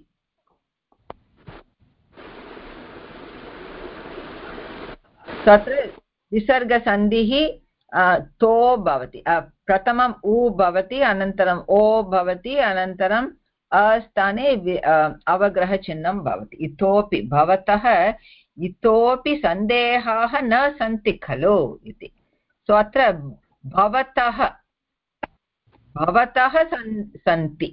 तत्र विसर्गसन्धिः तो भवति. प्रथमम् उ भवति, अनन्तरम् ओ भवति, अनन्तरम् अस्थाने अवग्रहचिह्नं भवति. इतोपि, भवतः इतोपि सन्देहाः न सन्ति खलु इति. सो अत्र भवतः सन्ति.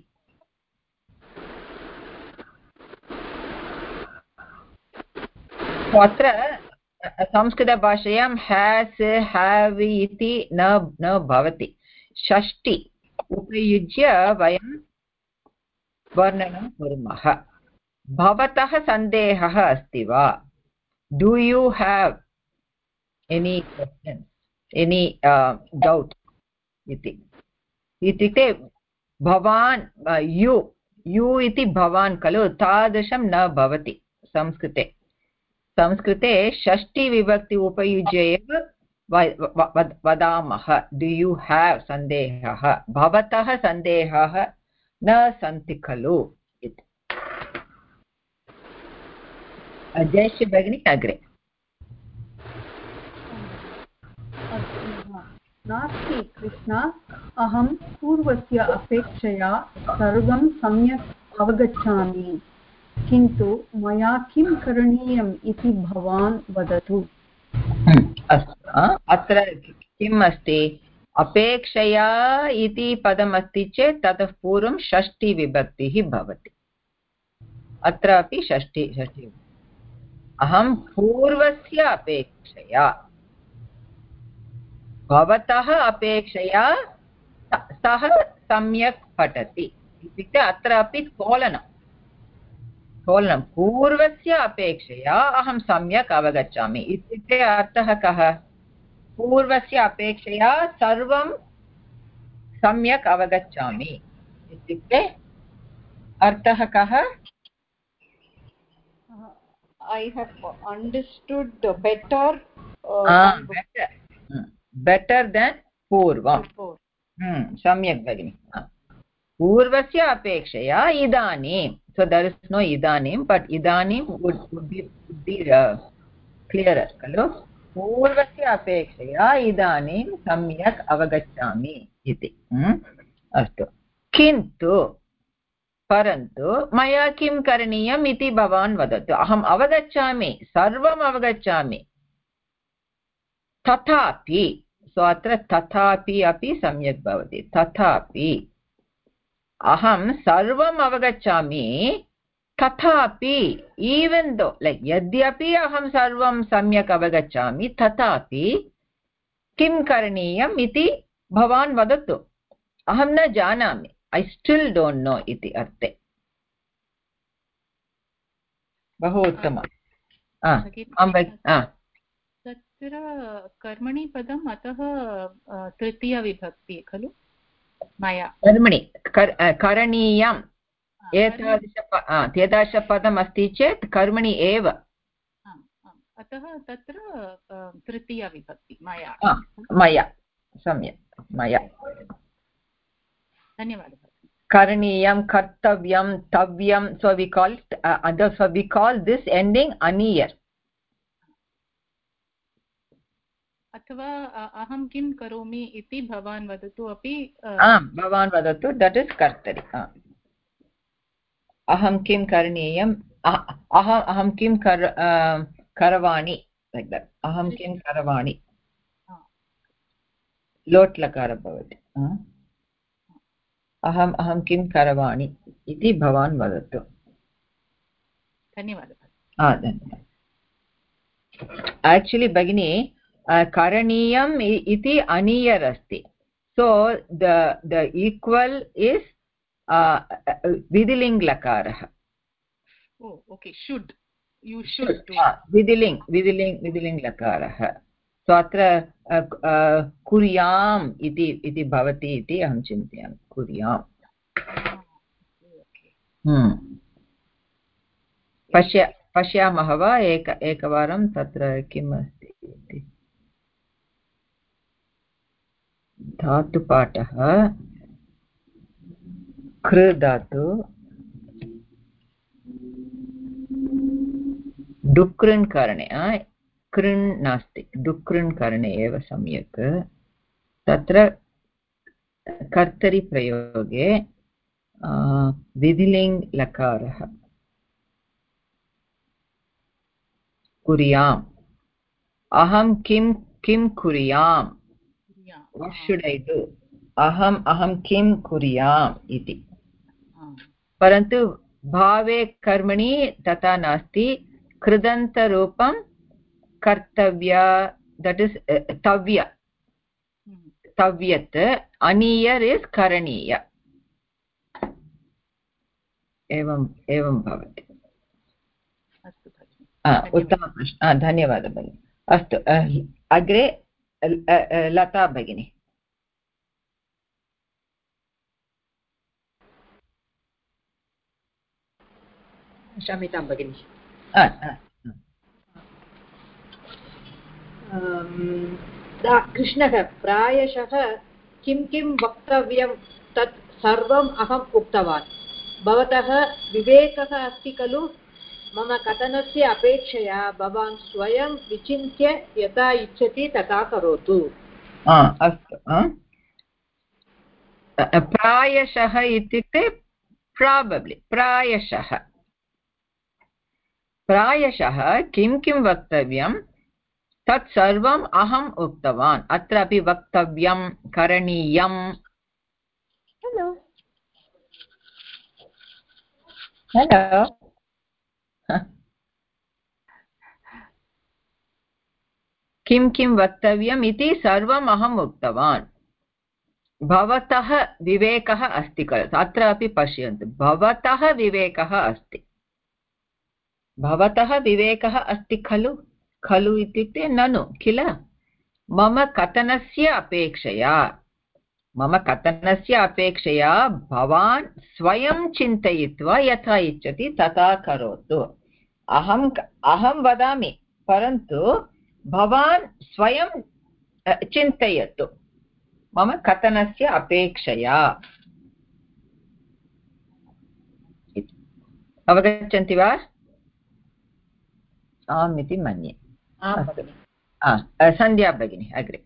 अत्र संस्कृतभाषायां हेस् हेव् इति न भवति. षष्टि उपयुज्य वयं वर्णनं कुर्मः. भवतः सन्देहः अस्ति वा? Do you have any question, any doubt इत्युक्ते भवान्, यु इति भवान् खलु, तादृशं न भवति संस्कृते. संस्कृते षष्टिविभक्ति उपयुज्य एव वदामः. डु यू हेव् सन्देहः. भवतः सन्देहः न सन्ति खलु इति। जयश्री भगिनी अग्रे। नास्ति कृष्ण, अहं पूर्वस्य अपेक्षया सर्वं सम्यक् अवगच्छामि, किन्तु मया किं करणीयम् इति भवान् वदतु। अस्तु, अत्र किम् अस्ति? अपेक्षया इति पदमस्ति चेत् ततः पूर्वं षष्ठीविभक्तिः भवति। अत्रापि षष्ठी। अहं पूर्वस्य अपेक्षया, भवतः अपेक्षया सः सम्यक् पठति इत्युक्ते अत्रापि कोलनं पूर्वस्य अपेक्षया अहं सम्यक् अवगच्छामि इत्युक्ते अर्थः कः? पूर्वस्य अपेक्षया सर्वं सम्यक् अवगच्छामि इत्युक्ते अर्थः कः? I have understood better. Better than पूर्वं. सम्यक् भगिनि। पूर्वस्य अपेक्षया इदानीं, so there is no इदानीं, but इदानीं would be clearer खलु? पूर्वस्य अपेक्षया इदानीं सम्यक् अवगच्छामि इति। अस्तु, किन्तु परन्तु मया किं करणीयम् इति भवान् वदतु। अहम् अवगच्छामि, सर्वम् अवगच्छामि, तथापि, सो अत्र तथापि अपि सम्यक् भवति। तथापि अहं सर्वम् अवगच्छामि, तथापि even though, like यद्यपि अहं सर्वं सम्यक् अवगच्छामि, तथापि किं करणीयम् इति भवान् वदतु। अहं न जानामि, I still don't know इति अर्थे। बहु उत्तमम्। तत्र कर्मणि पदम् अतः तृतीयविभक्ति खलु? मया कर्मणि करणीयम् एतादृशपदम् अस्ति चेत् कर्मणि एव, अतः तत्र तृतीयविभक्ति मया। मया सम्यक्, मया। धन्यवादः। करणीयं, कर्तव्यं, तव्यं, so we call this ending aniyar. अथवा अहं किं करोमि इति भवान् वदतु अपि। भवान् वदतु, दट् इस् कर्तरि। अहं किं करणीयम्, अहं किं करवाणि, लैक् दट्। अहं किं करवाणि, लोट् लकार भवति। अहं किं करवाणि इति भवान् वदतु। धन्यवादः। धन्यवादः। एक्चुअली भगिनी, करणीयम् इति अनीयर् अस्ति, सो द इक्वल् इस् विधिलिङ्ग् लकारः। Okay, should, you should. विधिलिङ्ग् लकारः। सो अत्र कुर्याम् इति भवति इति अहं चिन्तयामि। कुर्याम्। पश्यामः वा एकवारं तत्र किम् अस्ति इति। धातुपाठः कृ धातु, डुकृन् करणे, कृन् नास्ति, डुकृन् करणे एव सम्यक्। तत्र कर्तरि प्रयोगे विधिलिङ्ग् लकारः कुर्याम्। अहं किं कुर्याम्, what should I do? अहं किं कुर्याम् इति। परन्तु भावे कर्मणि तथा नास्ति। कृदन्तरूपं कर्तव्य, दट् इस् तव्य, तव्यत्। अनीयर् इस् करणीय। एवं भवति। उत्तमः प्रश्नः, धन्यवादः भगिनि। अस्तु, अग्रे लता भगिनी। क्षम्यतां भगिनि। कृष्णः प्रायशः किं वक्तव्यं तत् सर्वम् अहम् उक्तवान् भवतः विवेकः अस्ति खलु मम कथनस्य अपेक्षया भवान् स्वयं विचिन्त्य यथा इच्छति तथा करोतु अस्तु प्रायशः इत्युक्ते प्राबब्लि प्रायशः किं किं वक्तव्यं तत् सर्वम् अहम् उक्तवान् अत्रापि वक्तव्यं करणीयं हेलो किं किं वक्तव्यम् इति सर्वम् अहम् उक्तवान् भवतः विवेकः अस्ति खलु अत्रापि पश्यन्तु भवतः विवेकः अस्ति भवतः विवेकः अस्ति खलु खलु इत्युक्ते ननु किल मम कथनस्य अपेक्षया भवान् स्वयं चिन्तयित्वा यथा इच्छति तथा करोतु अहं वदामि परन्तु भवान् स्वयं चिन्तयतु मम कथनस्य अपेक्षया अवगच्छन्ति वा आम् इति मन्ये सन्ध्या भगिनी अग्रे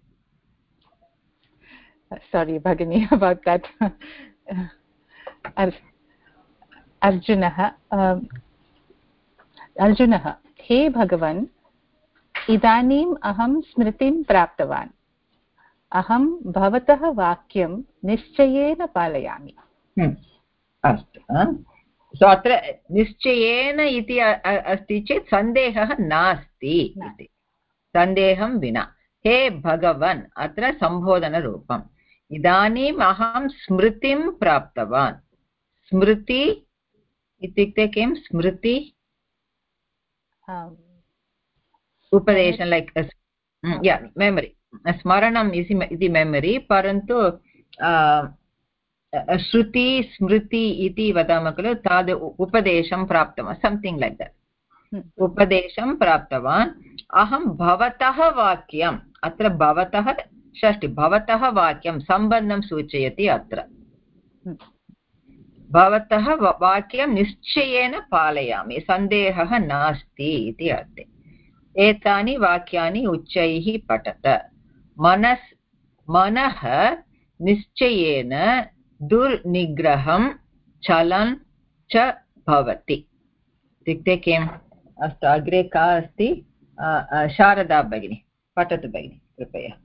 sorry bhagini about that अर्जुनः हे भगवन् इदानीम् अहं स्मृतिं प्राप्तवान् अहं भवतः वाक्यं निश्चयेन पालयामि अस्तु सो अत्र निश्चयेन इति अस्ति चेत् सन्देहः नास्ति इति सन्देहं विना हे भगवन् अत्र सम्बोधनरूपम् इदानीम् अहं स्मृतिं प्राप्तवान् स्मृति इत्युक्ते किं स्मृति उपदेशं लैक् मेमरि स्मरणम् इति मेमरि परन्तु श्रुति स्मृति इति वदामः खलु तद् उपदेशं प्राप्तवान् सम्थिङ्ग् लैक् दट् उपदेशं प्राप्तवान् अहं भवतः वाक्यम् अत्र भवतः षष्टि भवतः वाक्यं सम्बन्धं सूचयति अत्र भवतः वाक्यं निश्चयेन पालयामि सन्देहः नास्ति इति अर्थे एतानि वाक्यानि उच्चैः पठत मनः निश्चयेन दुर्निग्रहं चलन् च भवति इत्युक्ते किम् अस्तु अग्रे का अस्ति शारदा भगिनी पठतु भगिनी कृपया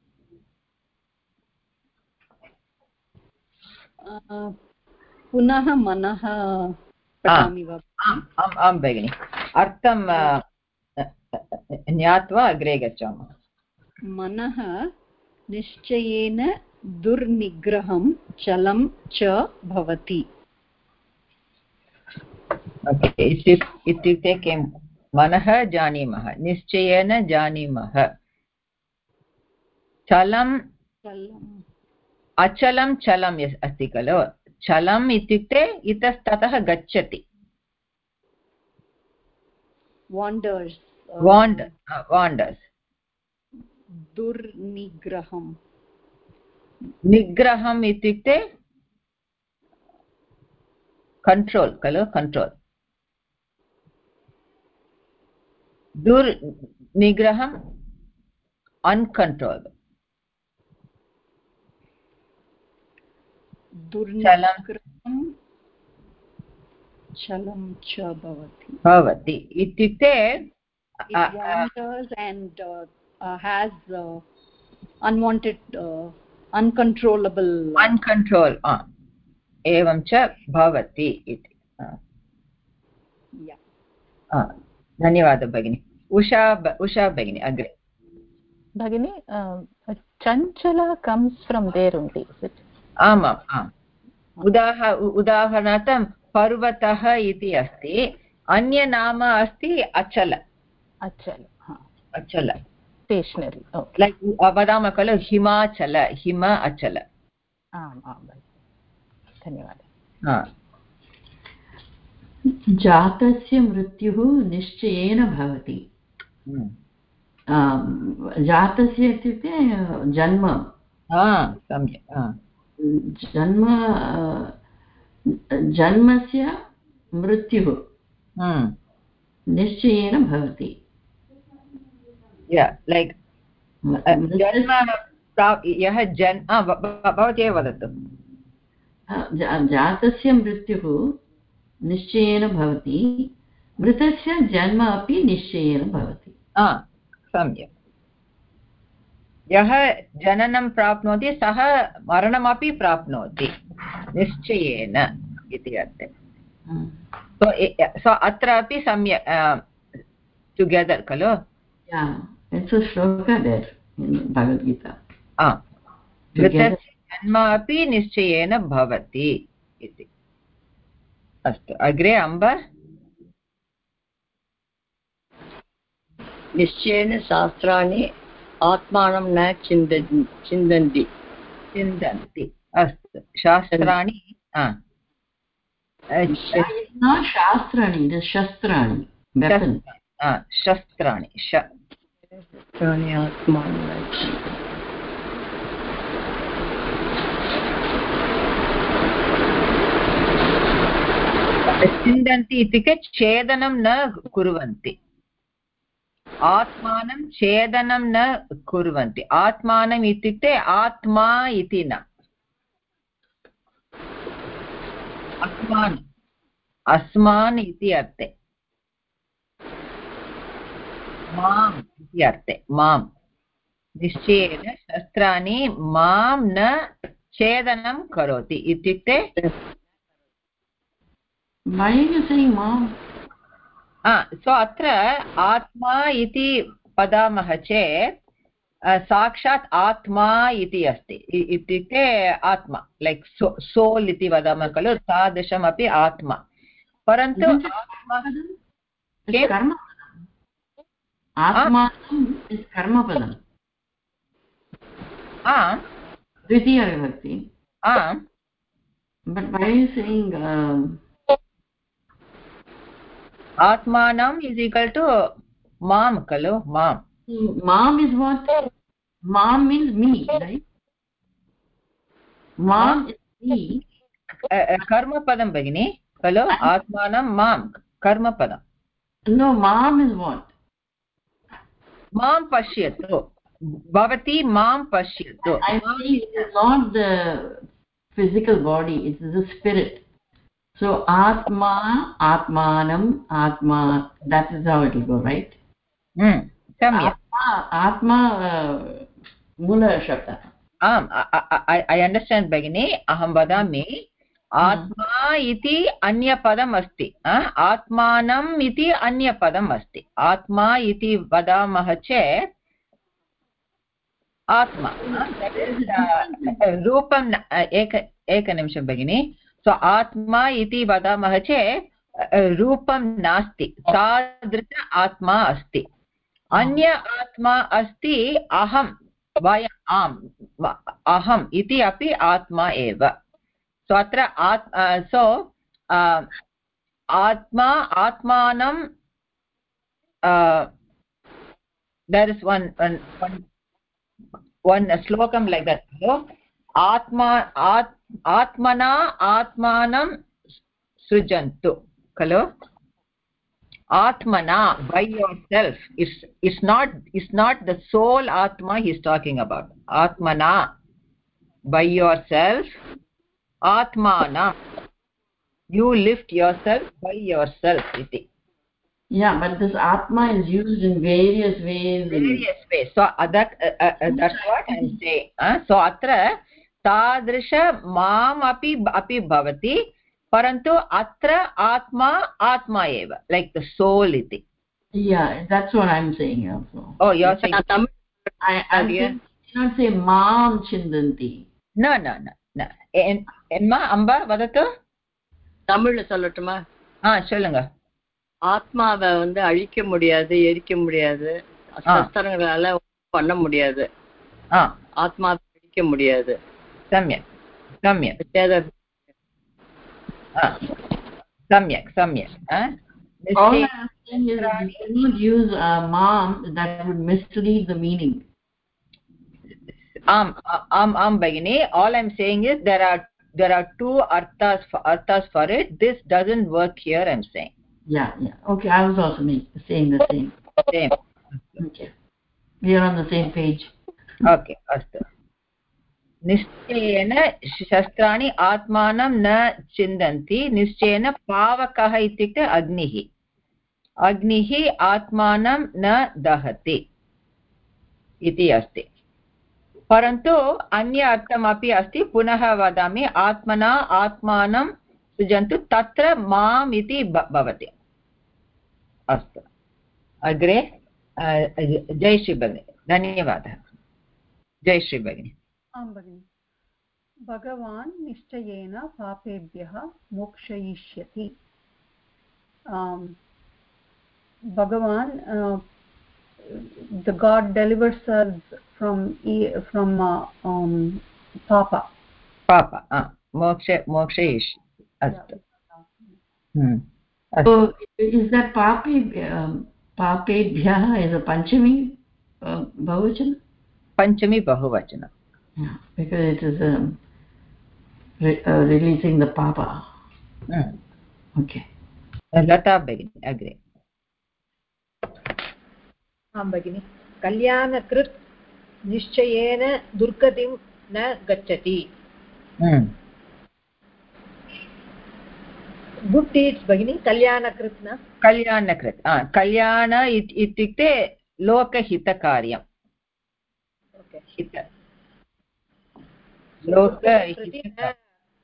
पुनः मनः पठामि वा आं भगिनि अर्थं ज्ञात्वा अग्रे गच्छामः मनः निश्चयेन दुर्निग्रहं चलं च भवति इत्युक्ते किं मनः जानीमः निश्चयेन जानीमः चलम् अचलं चलम् अस्ति खलु चलम् इत्युक्ते इतस्ततः गच्छति वाण्डर्स् निग्रहम् इत्युक्ते कंट्रोल् खलु कंट्रोल् दुर्निग्रहम् अनकंट्रोल्ड चलं च भवति इत्युक्ते and has unwanted uncontrollable एवं च भवति इति धन्यवादः भगिनी उषा भगिनी अग्रे भगिनी चञ्चला comes from there only is it आमाम् उदाहरणार्थं पर्वतः इति अस्ति अन्य नाम अस्ति अचल स्टेशनरी लैक् वदामः खलु हिमाचल हिम अचल आम् धन्यवादः जातस्य मृत्युः निश्चयेन भवति जातस्य इत्युक्ते जन्म सम्यक् जन्मस्य मृत्युः निश्चयेन भवति. लैक् यः भवती एव वदतु. जातस्य मृत्युः निश्चयेन भवति, मृतस्य जन्म अपि निश्चयेन भवति. सम्यक्. यः जननं प्राप्नोति सः मरणमपि प्राप्नोति निश्चयेन इति अर्थे. सो अत्रापि सम्यक् टुगेदर् खलु. भगवद्गीता मृतस्य जन्म अपि निश्चयेन भवति इति. अस्तु, अग्रे अम्ब. निश्चयेन शास्त्राणि आत्मानं न चिन्तन्ति. अस्तु, शास्त्राणि शास्त्राणि शस्त्राणि आत्मानं चिन्तन्ति इत्युक्ते छेदनं न कुर्वन्ति. आत्मानं छेदनं न कुर्वन्ति. आत्मानम् इत्युक्ते आत्मा इति न. अस्मान् इति अर्थे. माम् इति अर्थे. माम् निश्चयेन शस्त्राणि मां न छेदनं करोति इत्युक्ते सो अत्र आत्मा इति वदामः चेत् साक्षात् आत्मा इति अस्ति. इत्युक्ते आत्मा लैक् सोल् इति वदामः खलु, तादृशमपि आत्मा. परन्तु कर्मपदं द्वितीयविभक्ति. But why are you saying atmanam is equal to mam kalu? Mam is what? Mam means me, right? Mam is me. Karma padam bagini kalu. Atmanam mam karma padam. No, mam is what? Mam pashyatu. Bhavati mam pashyatu. I think it is not the physical body, it is the spirit. So atma, atmanam, atma, that is how it will go, right? Atma mula shabda. I understand bagini. Aham vadami atma iti anya padam asti. Atmanam iti anya padam asti. Atma iti vadamah chet आत्मा रूपं एकनिमिषं भगिनि. सो आत्मा इति वदामः चेत् रूपं नास्ति, तादृश आत्मा अस्ति. अन्य आत्मा अस्ति अहं, वयम् अहम् इति अपि आत्मा एव. सो अत्र आत्मा आत्मानं there is one slokam like that. So atmana atmanam srujantu kalu. Atmana, by yourself, is not the soul atma he is talking about. Atmana, by yourself. Atmana, you lift yourself by yourself iti. Yeah, but this atma is used in various ways. So that's what I'm saying. So atra tadrisha mam api bhavati, parantu atra atma eva, like the soul iti. Yeah, that's what I'm saying also. Oh, you're saying I not say mam chindanti. No. Emma amba vadatu. தமிழ்ல சொல்லட்டுமா? சொல்லுங்க. ஆத்மாவை அழிக்க முடியாது, எரிக்க முடியாது, சஸ்திரங்களால பண்ண முடியாது. ஆத்மாவை அழிக்க முடியாது. சம்யக் All I'm saying is you don't use mom, that would mislead the meaning. am bagini. All I'm saying is there are two arthas for it. This doesn't work here, I'm saying. Yeah. Okay, I was also saying the same. Okay, we are on the same page. Okay, astu. निश्चयेन शस्त्राणि आत्मानं न छिन्दन्ति. निश्चयेन पावकः इत्युक्ते अग्निः. अग्निः आत्मानं न दहति इति अस्ति. परन्तु अन्य अर्थमपि अस्ति. पुनः वदामि, आत्मना आत्मानं सृजन्तु. तत्र माम् इति भवति. अस्तु, अग्रे जयश्री भगिनी. धन्यवादः. जयश्री भगिनी. आं भगिनि. भगवान् निश्चयेन पापेभ्यः मोक्षयिष्यति. Bhagavan, the God delivers us from papa. Mokshayish. Astu. So is that papebhyah is a panchami bahuvachana? Panchami bahuvachana. Yeah, because it is releasing the papa. Okay. Lata begini agre. आं भगिनि. कल्याणकृत् निश्चयेन दुर्गतिं न गच्छति. गुड् डीड्स् भगिनि. कल्याणकृत् न कल्याणकृत्. कल्याण इत्युक्ते लोकहितकार्यं. हित लोकहित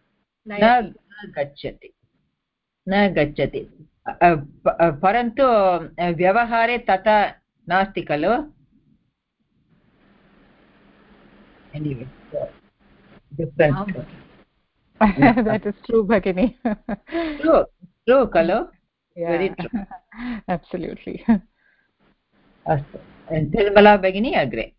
न गच्छति. परन्तु व्यवहारे तथा नास्ति खलु. Anyway, different. That is true, Bhagini. True खलु. Yeah. Very true. Absolutely. अस्तु, निर्मला भगिनी अग्रे.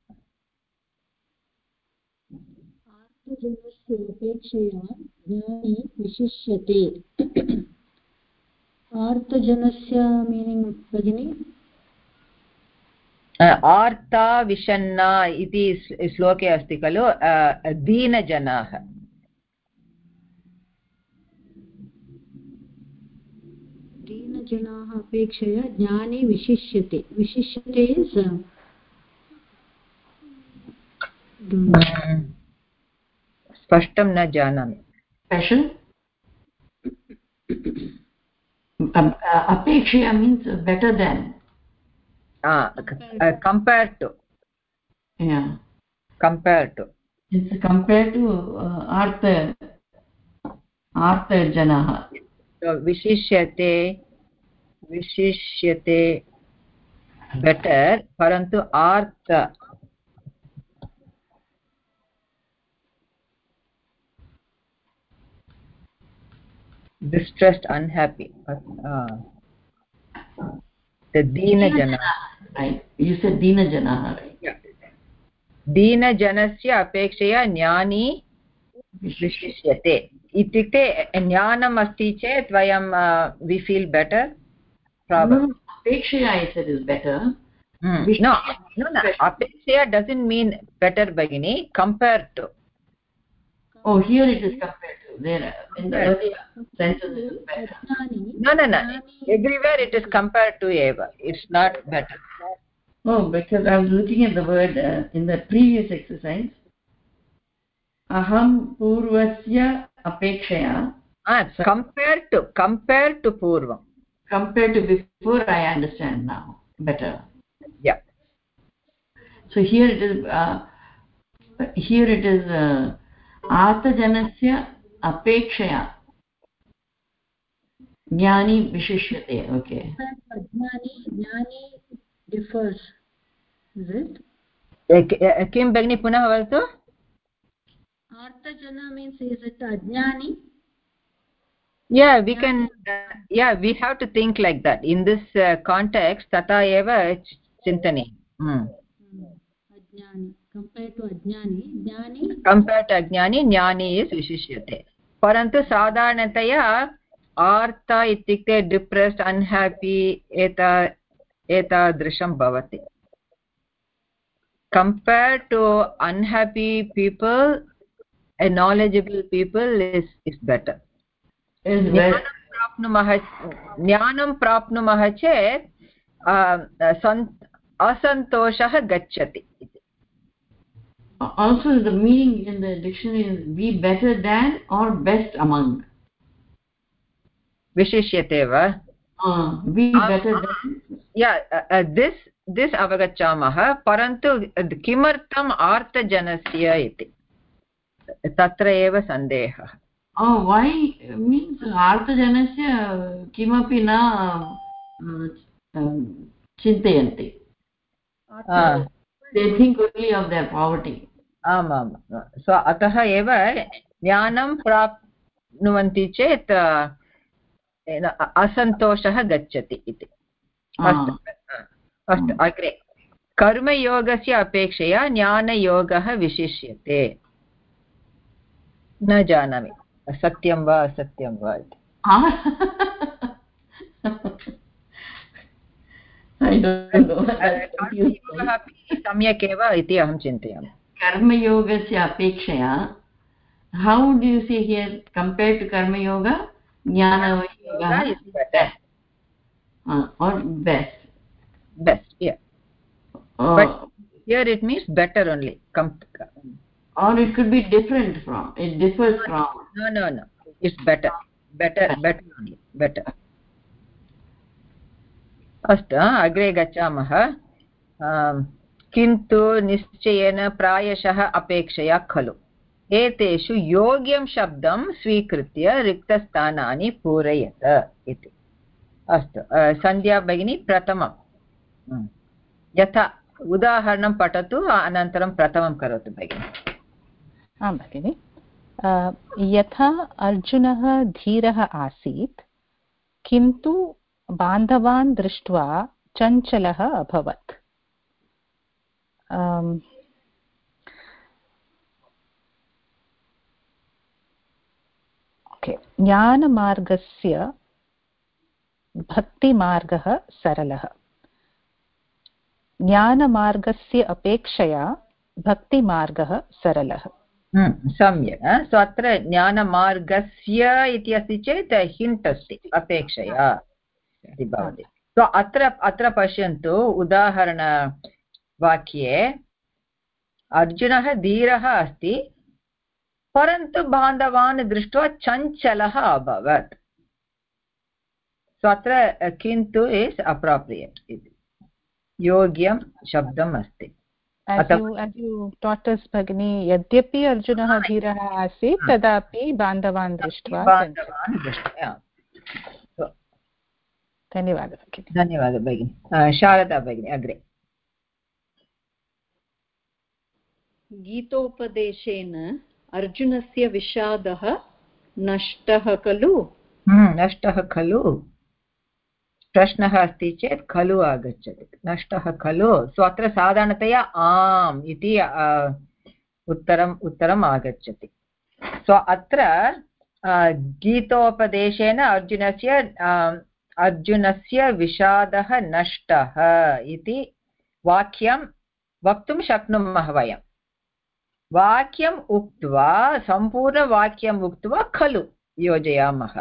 आर्तजनस्य अपेक्षया ज्ञानी विशिष्यते. आर्तजनस्य मीनिङ्ग् भगिनि? आर्ता विषन्ना इति श्लोके अस्ति खलु. दीनजनाः. दीनजनाः अपेक्षया ज्ञानी विशिष्यते. विशिष्यते स्पष्टं न जानामि. Special? Apekshya means better than. Compared to. Yeah. Compared to. It's compared to artha janaha. So vishishyate better, parantu artha distressed, unhappy. The Dina Jana. Right. You said Dina Jana, right? Yeah. Dina Janasya apekshaya jnani vishishyate. Itukte jnanam asti chet vayam we feel better. Probably. Apekshaya I said is better. No. Apekshaya doesn't mean better, Bhagini. Compared to. Oh, here it is compared to. There in the earlier sentence it is better. No. Everywhere it is compared to eva. It's not better. Oh, because I was looking at the word in the previous exercise. Aham purvasya apekshaya. Compared to purvam. Compared to before, I understand now better. Yeah. So here it is artajanasya apekshaya jnani vishishyate. Okay. Jnani differs, is it? Kim Bhagini punah vadu? Artajana means is it ajnani? Yeah, we can. We have to think like that in this context. Tata eva chintani. Ajnani compared to ajnani, jnani. Compared to ajnani, jnani is vishishyate. Parantu sadharanataya artha ityukte depressed, unhappy, etadrisham bhavati. compared to unhappy people, a knowledgeable people is better. ज्ञानं प्राप्नुमः चेत् असन्तोषः गच्छति. Also the meaning in the dictionary is be better than or best among. विशिष्यते वा? Be better than. this avagachamah, parantu kimartam artajanasya iti tatra eva sandehah. Why means artajanasya kimapi na chintayanti. They think only of their poverty. आमाम्. So अतः एव ज्ञानं प्राप्नुवन्ति चेत् असन्तोषः गच्छति इति. अस्तु अग्रे. कर्मयोगस्य अपेक्षया ज्ञानयोगः विशिष्यते. न जानामि सत्यं वा असत्यं वा इति. कर्मयोगः अपि सम्यक् एव इति अहं चिन्तयामि. कर्मयोगस्य अपेक्षया, how do you see here compared to karma yoga? Jnana yoga is better or best. Yeah. But here it means better only. Or it could be different from. It differs from. No. It's better only. Better. अस्तु अग्रे गच्छामः. किन्तु निश्चयेन प्रायशः अपेक्षया खलु एतेषु योग्यं शब्दं स्वीकृत्य रिक्तस्थानानि पूरयत इति. अस्तु सन्ध्या भगिनी प्रथमं यथा उदाहरणं पठतु अनन्तरं प्रथमं करोतु भगिनी. आं भगिनि. यथा अर्जुनः धीरः आसीत् किन्तु बान्धवान् दृष्ट्वा चञ्चलः अभवत्. ज्ञानमार्गस्य भक्तिमार्गः सरलः. ज्ञानमार्गस्य अपेक्षया भक्तिमार्गः सरलः. सम्यक्. सो अत्र ज्ञानमार्गस्य इति अस्ति चेत् हिण्ट् अस्ति अपेक्षया इति भवति. सो अत्र पश्यन्तु उदाहरणवाक्ये अर्जुनः धीरः अस्ति परन्तु बान्धवान् दृष्ट्वा चञ्चलः अभवत्. सो अत्र किन्तु इस् अप्रोप्रियेट् इति योग्यं शब्दम् अस्ति. As you taught us भगिनी, यद्यपि अर्जुनः धीरः आसीत् तदापि बान्धवान् दृष्ट्वा. धन्यवादः भगिनी. धन्यवादः भगिनी. शारदा भगिनी अग्रे. गीतोपदेशेन अर्जुनस्य विषादः नष्टः खलु. नष्टः खलु. प्रश्नः अस्ति चेत् खलु आगच्छति. नष्टः खलु. सो अत्र साधारणतया आम् इति उत्तरम् आगच्छति. सो अत्र गीतोपदेशेन अर्जुनस्य विषादः नष्टः इति वाक्यं वक्तुं शक्नुमः वयं. वाक्यम् उक्त्वा सम्पूर्णवाक्यम् उक्त्वा खलु योजयामः.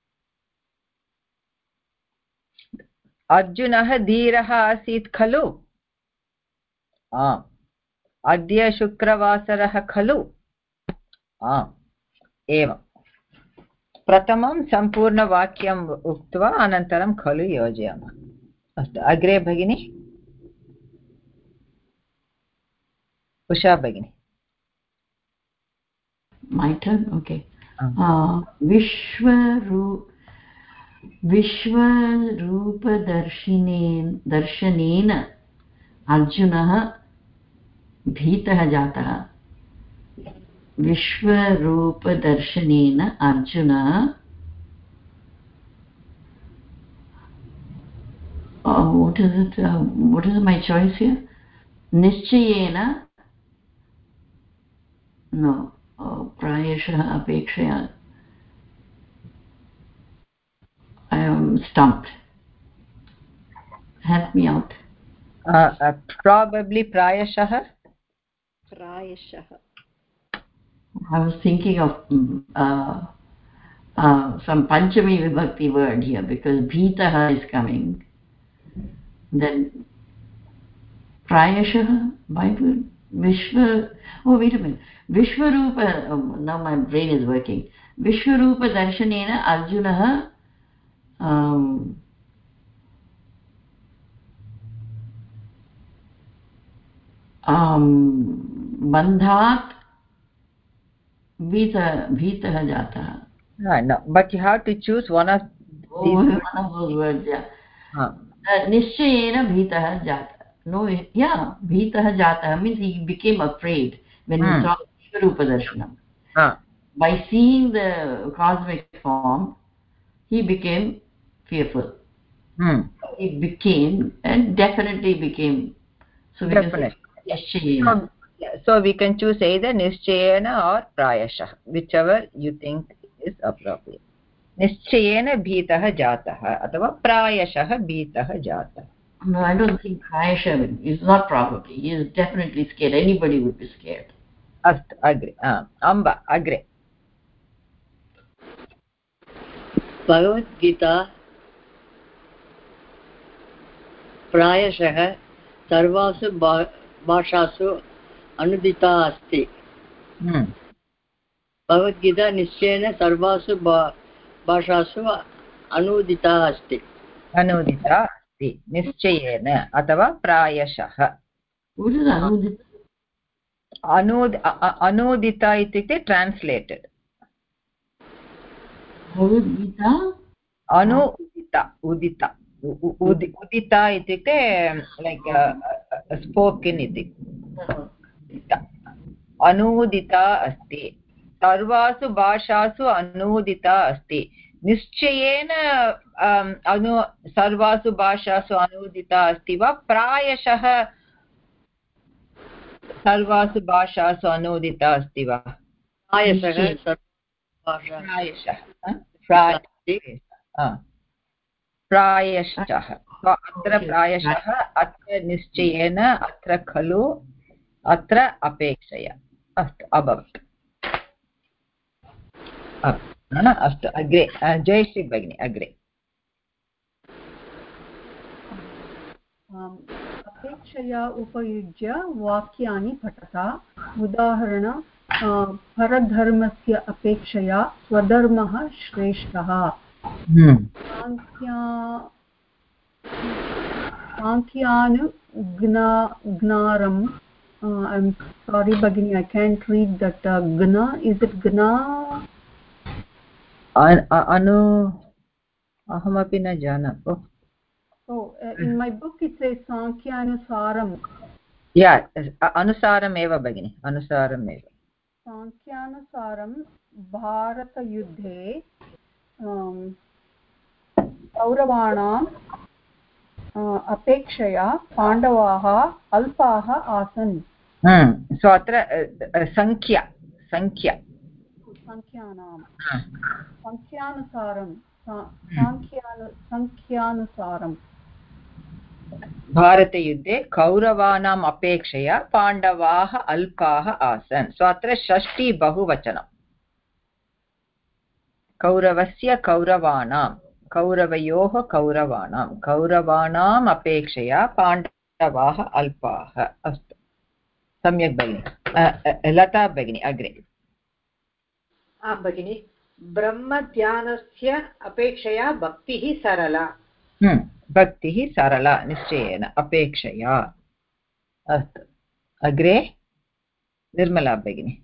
अर्जुनः धीरः आसीत् खलु. आम्. अद्य शुक्रवासरः खलु. आम्. एवं प्रथमं सम्पूर्णवाक्यम् उक्त्वा अनन्तरं खलु योजयामः. अस्तु अग्रे भगिनी. उषा भगिनी. My turn. Okay. विश्वरूपदर्शनेन अर्जुनः भीतः जातः. विश्वरूपदर्शनेन अर्जुनः what is it? What is my choice here? निश्चयेन no प्रायशः अपेक्षया. I am stumped. Help me out. Probably prayashah. prayashah. I was thinking of some Panchami Vibhakti word here, because Bhitaha is coming. Then Prayashah, Bible, Vishwa, oh wait a minute, Vishwarupa, now my brain is working. Vishwarupa Darshanena Arjunaha Bandhat Bhitah Jatah. No, but you have to choose one of these. One of those words, yeah. Nishchayena Bhitah Jatah. No, yeah, Bhitah Jatah means he became afraid when he saw Vishwarupa Darshanam. By seeing the cosmic form, he became fearful. He became, and definitely became. So we can say so we can choose either Nischayena or Prayashah, whichever you think is appropriate. Nischayena Bhitah Jatah athava Prayashah Bhitah Jatah. No, I don't think Prayashah is not probably. He is definitely scared. Anybody would be scared. Astu, agre. Amba, agre. Bhagavad Gita प्रायशः सर्वासु भाषासु अनुदिता अस्ति. भगवद्गीता निश्चयेन सर्वासु भाषासु अनुदिता अस्ति. अनुदिता अस्ति निश्चयेन अथवा प्रायशः. अनुदिता इत्युक्ते ट्रान्स्लेटेड्. अनुदिता उदिता उदिता इत्युक्ते लैक् स्पोकन् इति. अनुदिता अस्ति सर्वासु भाषासु अनुदिता अस्ति. निश्चयेन सर्वासु भाषासु अनुदिता अस्ति वा प्रायशः सर्वासु भाषासु अनुदिता अस्ति वा? प्रायशः अत्र प्रायशः अत्र निश्चयेन अत्र खलु अत्र अपेक्षया. अस्तु अभवत्. अस्तु अग्रे जयश्री भगिनी अग्रे. अपेक्षया उपयुज्य वाक्यानि पठता. उदाहरण परधर्मस्य अपेक्षया स्वधर्मः श्रेष्ठः. सांख्यानुज्ञारं I'm sorry Bhagini, I can't read that gna. Is it gna? Anu ahamapi na jana. So in my book it says Sankhyanusaram. Yeah, anusaram eva Bhagini, anusaram eva. Sankhyanusaram Bharata Yuddhe Kauravanam अपेक्षया पाण्डवाः अल्पाः आसन्. सो अत्र संख्यानुसारं भारतयुद्धे कौरवाणाम् अपेक्षया पाण्डवाः अल्पाः आसन्. सो अत्र षष्ठी बहुवचनं. कौरवस्य कौरवाणां कौरवयोः कौरवाणाम् अपेक्षया पाण्डवाः अल्पाः. अस्तु सम्यक् भगिनि. लता भगिनी अग्रे. भगिनि ब्रह्मध्यानस्य अपेक्षया भक्तिः सरला. भक्तिः सरला निश्चयेन अपेक्षया. अस्तु अग्रे निर्मला भगिनी.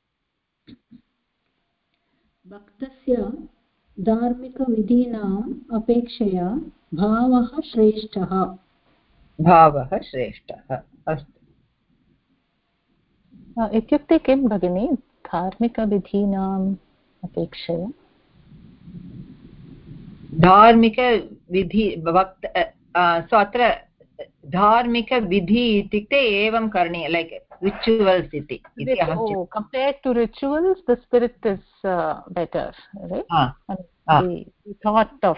भक्तस्य धार्मिकविधीनाम् अपेक्षया भावः श्रेष्ठः. अस्तु इत्युक्ते किं भगिनि धार्मिकविधीनाम् अपेक्षया? धार्मिकविधि सो अत्र धार्मिकविधि इत्युक्ते एवं करणीय लैक् रिचुवल्स् इति. Compared to rituals the spirit is better, right? The thought of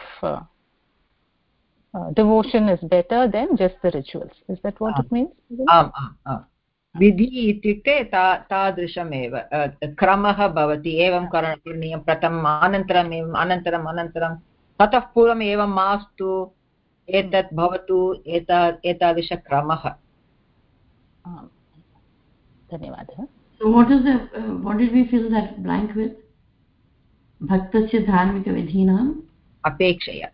devotion is better than just the rituals. Is that what it means? विधि इत्युक्ते तादृशमेव क्रमः भवति एवं करणीयं प्रथमम् अनन्तरम् एवम् अनन्तरम् अनन्तरं ततः पूर्वम् एवं मास्तु एतत् भवतु एतादृशक्रमः धन्यवादः So what did we fill that blank with? Bhaktasya dharmika vidhinam अपेक्षया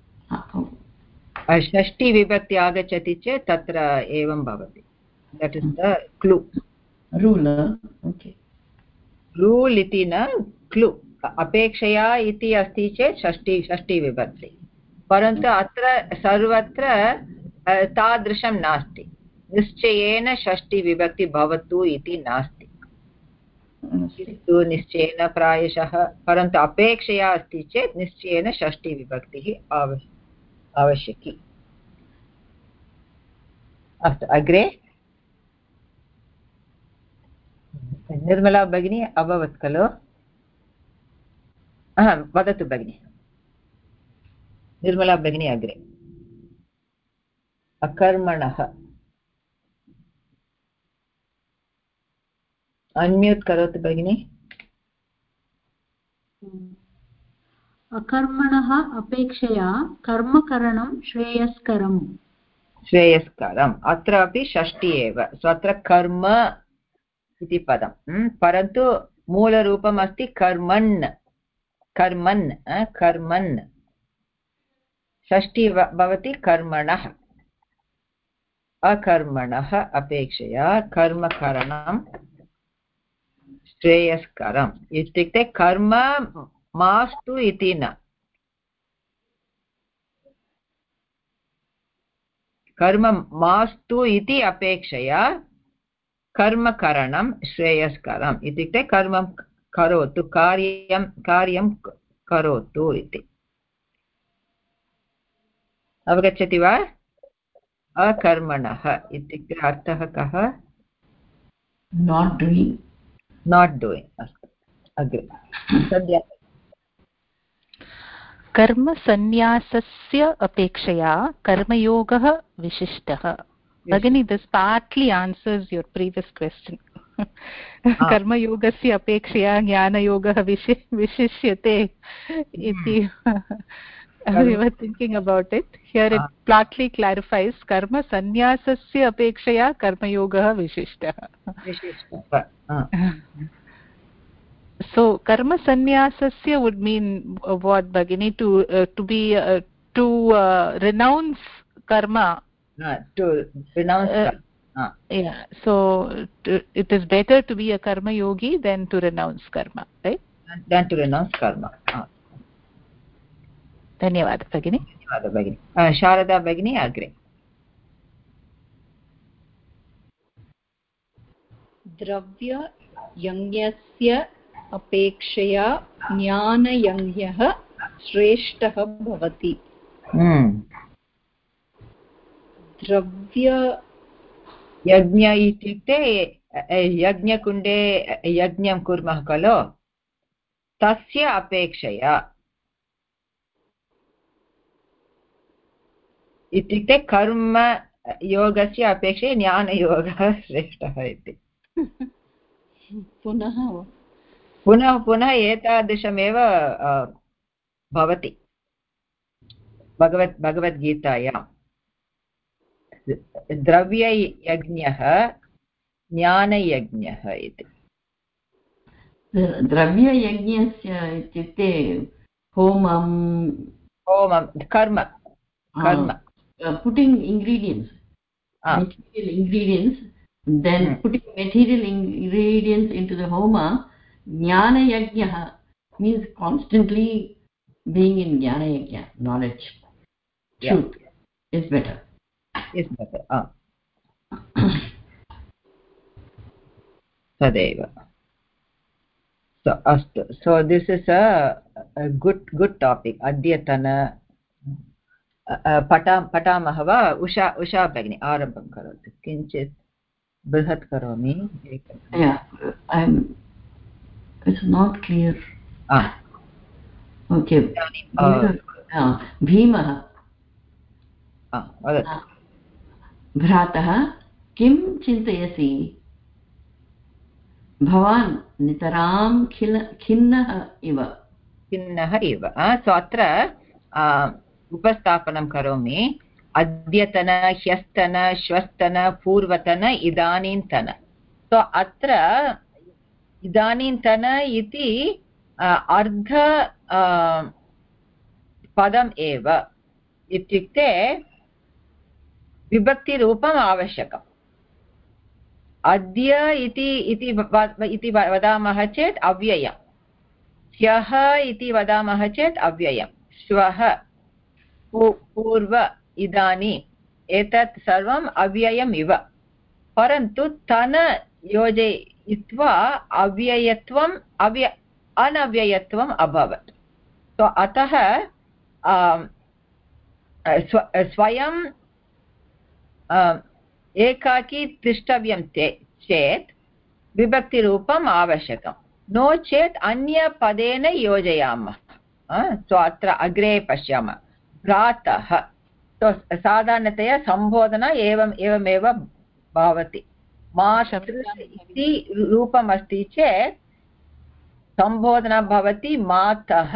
षष्ठी विभक्ति आगच्छति चेत् तत्र एवं भवति that is the clue rule okay rule इति न clue अपेक्षया इति अस्ति चेत् षष्ठी विभक्ति परन्तु अत्र सर्वत्र तादृशं नास्ति निश्चयेन षष्ठी विभक्ति भवतु इति नास्ति किन्तु निश्चयेन प्रायशः परन्तु अपेक्षया अस्ति चेत् निश्चयेन षष्ठी विभक्तिः आवश्यकी अस्तु अग्रे निर्मला भगिनी अभवत् खलु वदतु भगिनी निर्मला भगिनी अग्रे अकर्मणः अन्म्यूट् करोतु भगिनी अकर्मणः अपेक्षया कर्मकरणं श्रेयस्करम् अत्र अपि षष्ठी एव सो अत्र कर्म इति पदं परन्तु मूलरूपम् अस्ति कर्मन् षष्ठी भवति कर्मणः अकर्मणः अपेक्षया कर्मकरणं श्रेयस्करम् इत्युक्ते कर्म मास्तु इति न कर्म मास्तु इति अपेक्षया कर्मकरणं श्रेयस्करम् इत्युक्ते कर्मं करोतु कार्यं करोतु इति अवगच्छति वा अकर्मणः इत्युक्ते अर्थः कः not doing अस्तु अग्रे सद्य कर्मसन्न्यासस्य अपेक्षया कर्मयोगः विशिष्टः भगिनी this partly answers your previous question कर्मयोगस्य अपेक्षया ज्ञानयोगः विशिष्यते इति we were thinking about it here it partly clarifies कर्मसन्न्यासस्य अपेक्षया कर्मयोगः विशिष्टः so karma sannyasasya would mean what Bhagini to renounce karma to renounce yeah so it is better to be a karma yogi than to renounce karma right than to renounce karma धन्यवादः भगिनी शारदा भगिनी अग्रे द्रव्ययज्ञस्य अपेक्षया ज्ञानयज्ञः श्रेष्ठः भवति यज्ञ इत्युक्ते यज्ञकुण्डे यज्ञं कुर्मः खलु तस्य अपेक्षया इत्युक्ते कर्म योगस्य अपेक्षया ज्ञानयोगः श्रेष्ठः इति पुनः एतादृशमेव भवति भगवद्गीतायां द्रव्ययज्ञः ज्ञानयज्ञः इति द्रव्ययज्ञस्य इत्युक्ते होमं कर्म putting ingredients material ingredients then putting material ingredients into the homa jnana yajna means constantly being in jnana yajna knowledge truth is better tadeva so astu so this is a good topic adyatana पठामः वा उषा भगिनी आरम्भं करोतु किञ्चित् बृहत् करोमि it's not clear okay भीमः भ्रातः किं चिन्तयसि भवान् नितरां खिन्नः इव सो अत्र उपस्थापनं करोमि अद्यतन ह्यस्तन श्वस्तन पूर्वतन इदानीन्तन सो अत्र इदानीन्तन इति अर्ध पदम् एव इत्युक्ते विभक्तिरूपम् आवश्यकम् अद्य इति वदामः चेत् अव्ययम् ह्यः इति वदामः चेत् अव्ययम् श्वः पूर्व इदानीम् एतत् सर्वम् अव्ययम् इव परन्तु तन योजयित्वा अव्ययत्वम् अनव्ययत्वम् अभवत् सो अतः स्वयं एकाकी तिष्ठव्यं चेत् विभक्तिरूपम् आवश्यकं नो चेत् अन्यपदेन योजयामः सो अत्र अग्रे पश्यामः भ्रातः सो साधारणतया सम्बोधना एवमेव भवति मातृ इति रूपम् अस्ति चेत् सम्बोधना भवति मातः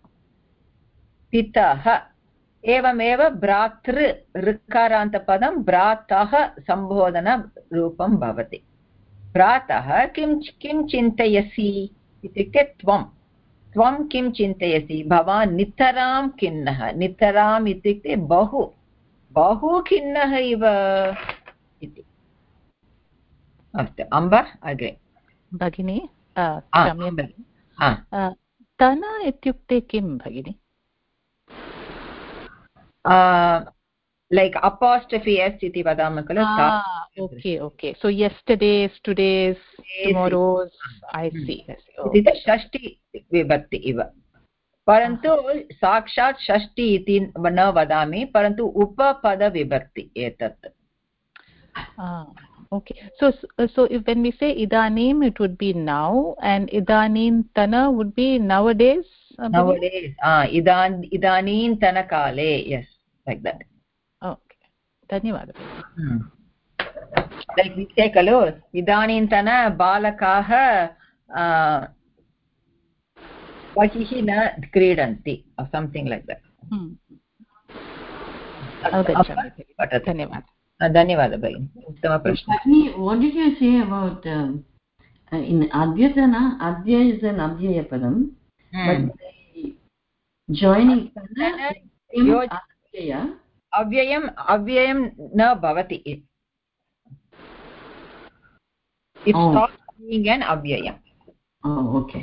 पितः एवमेव भ्रातृ ऋकारान्तपदं भ्रातः सम्बोधनरूपं भवति भ्रातः किं चिन्तयसि इत्युक्ते त्वं किं चिन्तयसि भवान् नितरां खिन्नः नितराम् इत्युक्ते बहु खिन्नः इव इति अस्तु अम्ब अग्रे भगिनी तन इत्युक्ते किं भगिनी like apostrophe s iti vadama kala okay so yesterday's today's tomorrow's I see iti shashti vibhakti iva parantu sakshat shashti iti na vadami parantu upapada vibhakti etat okay so if when we say idanim it would be now and idanin tana would be nowadays idanin tana kale yes like that okay dhanyawad like we say kalo idanintana balakaah vahihi na kridanti or something like that dhanyawad bhagini uttama prashna what did you say about in adyatana adya is an avyaya padam but joining अव्ययं न भवति it stops being an avyayam okay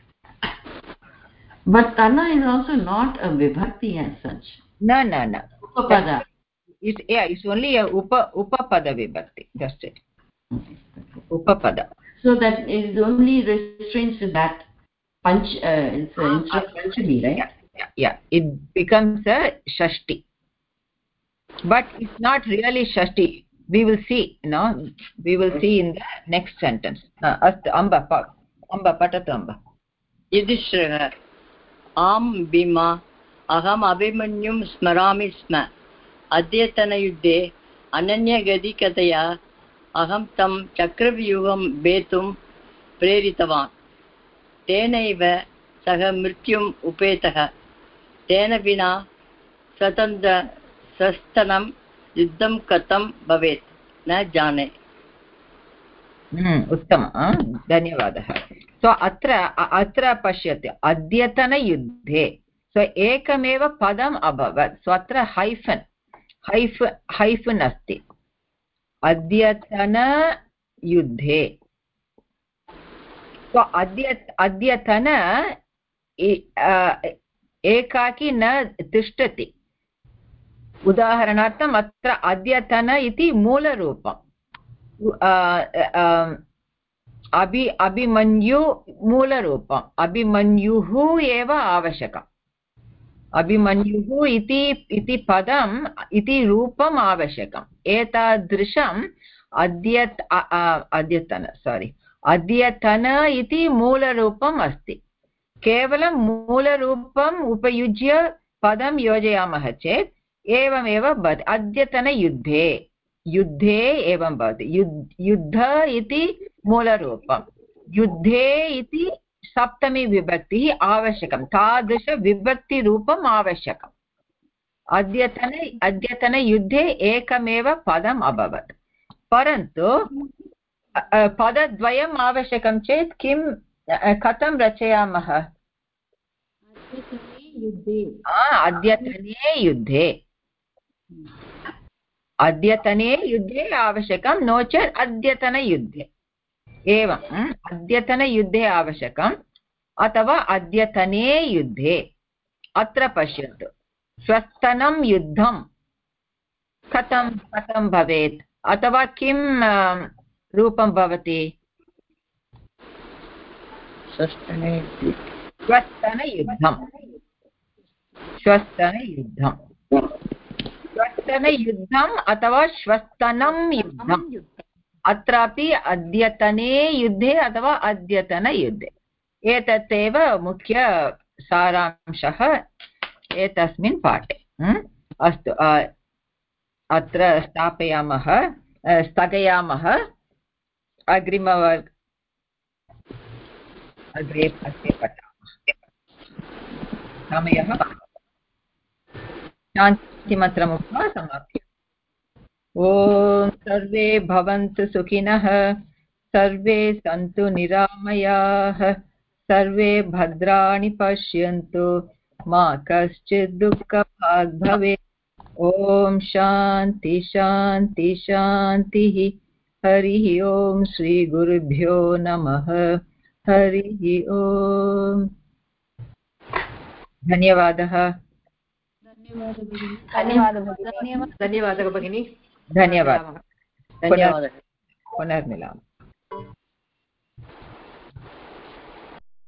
but tana is also not a vibhakti as such no upapada it's only a upapada vibhakti just it upapada so that is only restrains to that panch it's panchami right yeah it becomes a shashti but it's not really shashti we will see we will see in the next sentence astu amba patatu amba yudhishthira am bhima aham abhimanyum smarami sma adyatana yuddhe ananya gadikataya aham tam chakravyuham betum preritavan tenaiva saha mrityum upetah tena vina swatandra सस्तनं युद्धं कथं भवेत् न जाने उत्तमं धन्यवादः सो अत्र पश्यतु अद्यतनयुद्धे सो एकमेव पदम् अभवत् सो अत्र हैफन् अस्ति अद्यतनयुद्धे सो अद्यतन एकाकी न तिष्ठति उदाहरणार्थम् अत्र अद्यतन इति मूलरूपम् अभिमन्यु मूलरूपम् अभिमन्युः एव आवश्यकम् अभिमन्युः इति पदम् इति रूपम् आवश्यकम् एतादृशम् अद्यतन इति मूलरूपम् अस्ति केवलं मूलरूपम् उपयुज्य पदं योजयामः चेत् एवमेव भवति युद्धे एवं भवति युद्ध इति मूलरूपं युद्धे इति सप्तमी विभक्तिः आवश्यकं, तादृशविभक्तिरूपम् आवश्यकम्। अद्यतनयुद्धे एकमेव पदम् अभवत्, परन्तु पदद्वयम् आवश्यकं चेत् कथं रचयामः? अद्यतने युद्धे आवश्यकं, नो चेत् अद्यतनयुद्धे एवम्। अद्यतनयुद्धे आवश्यकम् अथवा अद्यतने युद्धे। अत्र पश्यन्तु, श्वस्तनं युद्धं कथं भवेत् अथवा किं रूपं भवति? श्वस्तनयुद्धम् अथवा श्वस्तनं युद्धम्। अत्रापि अद्यतने युद्धे अथवा अद्यतनयुद्धे। एतदेव मुख्य सारांशः एतस्मिन् पाठे। अस्तु, अत्र स्थापयामः, स्थगयामः। अग्रे पठामः। समयः शान्तिमन्त्रम् उक्त्वा समाप्य। ॐ सर्वे भवन्तु सुखिनः, सर्वे सन्तु निरामयाः, सर्वे भद्राणि पश्यन्तु, मा कश्चित् दुःखभाग् भवेत्। ॐ शान्ति शान्ति शान्तिः। हरिः ॐ श्रीगुरुभ्यो नमः। हरिः ॐ। धन्यवादः। धन्यवादः भगिनी। धन्यवादः। पुनर्मिलामः।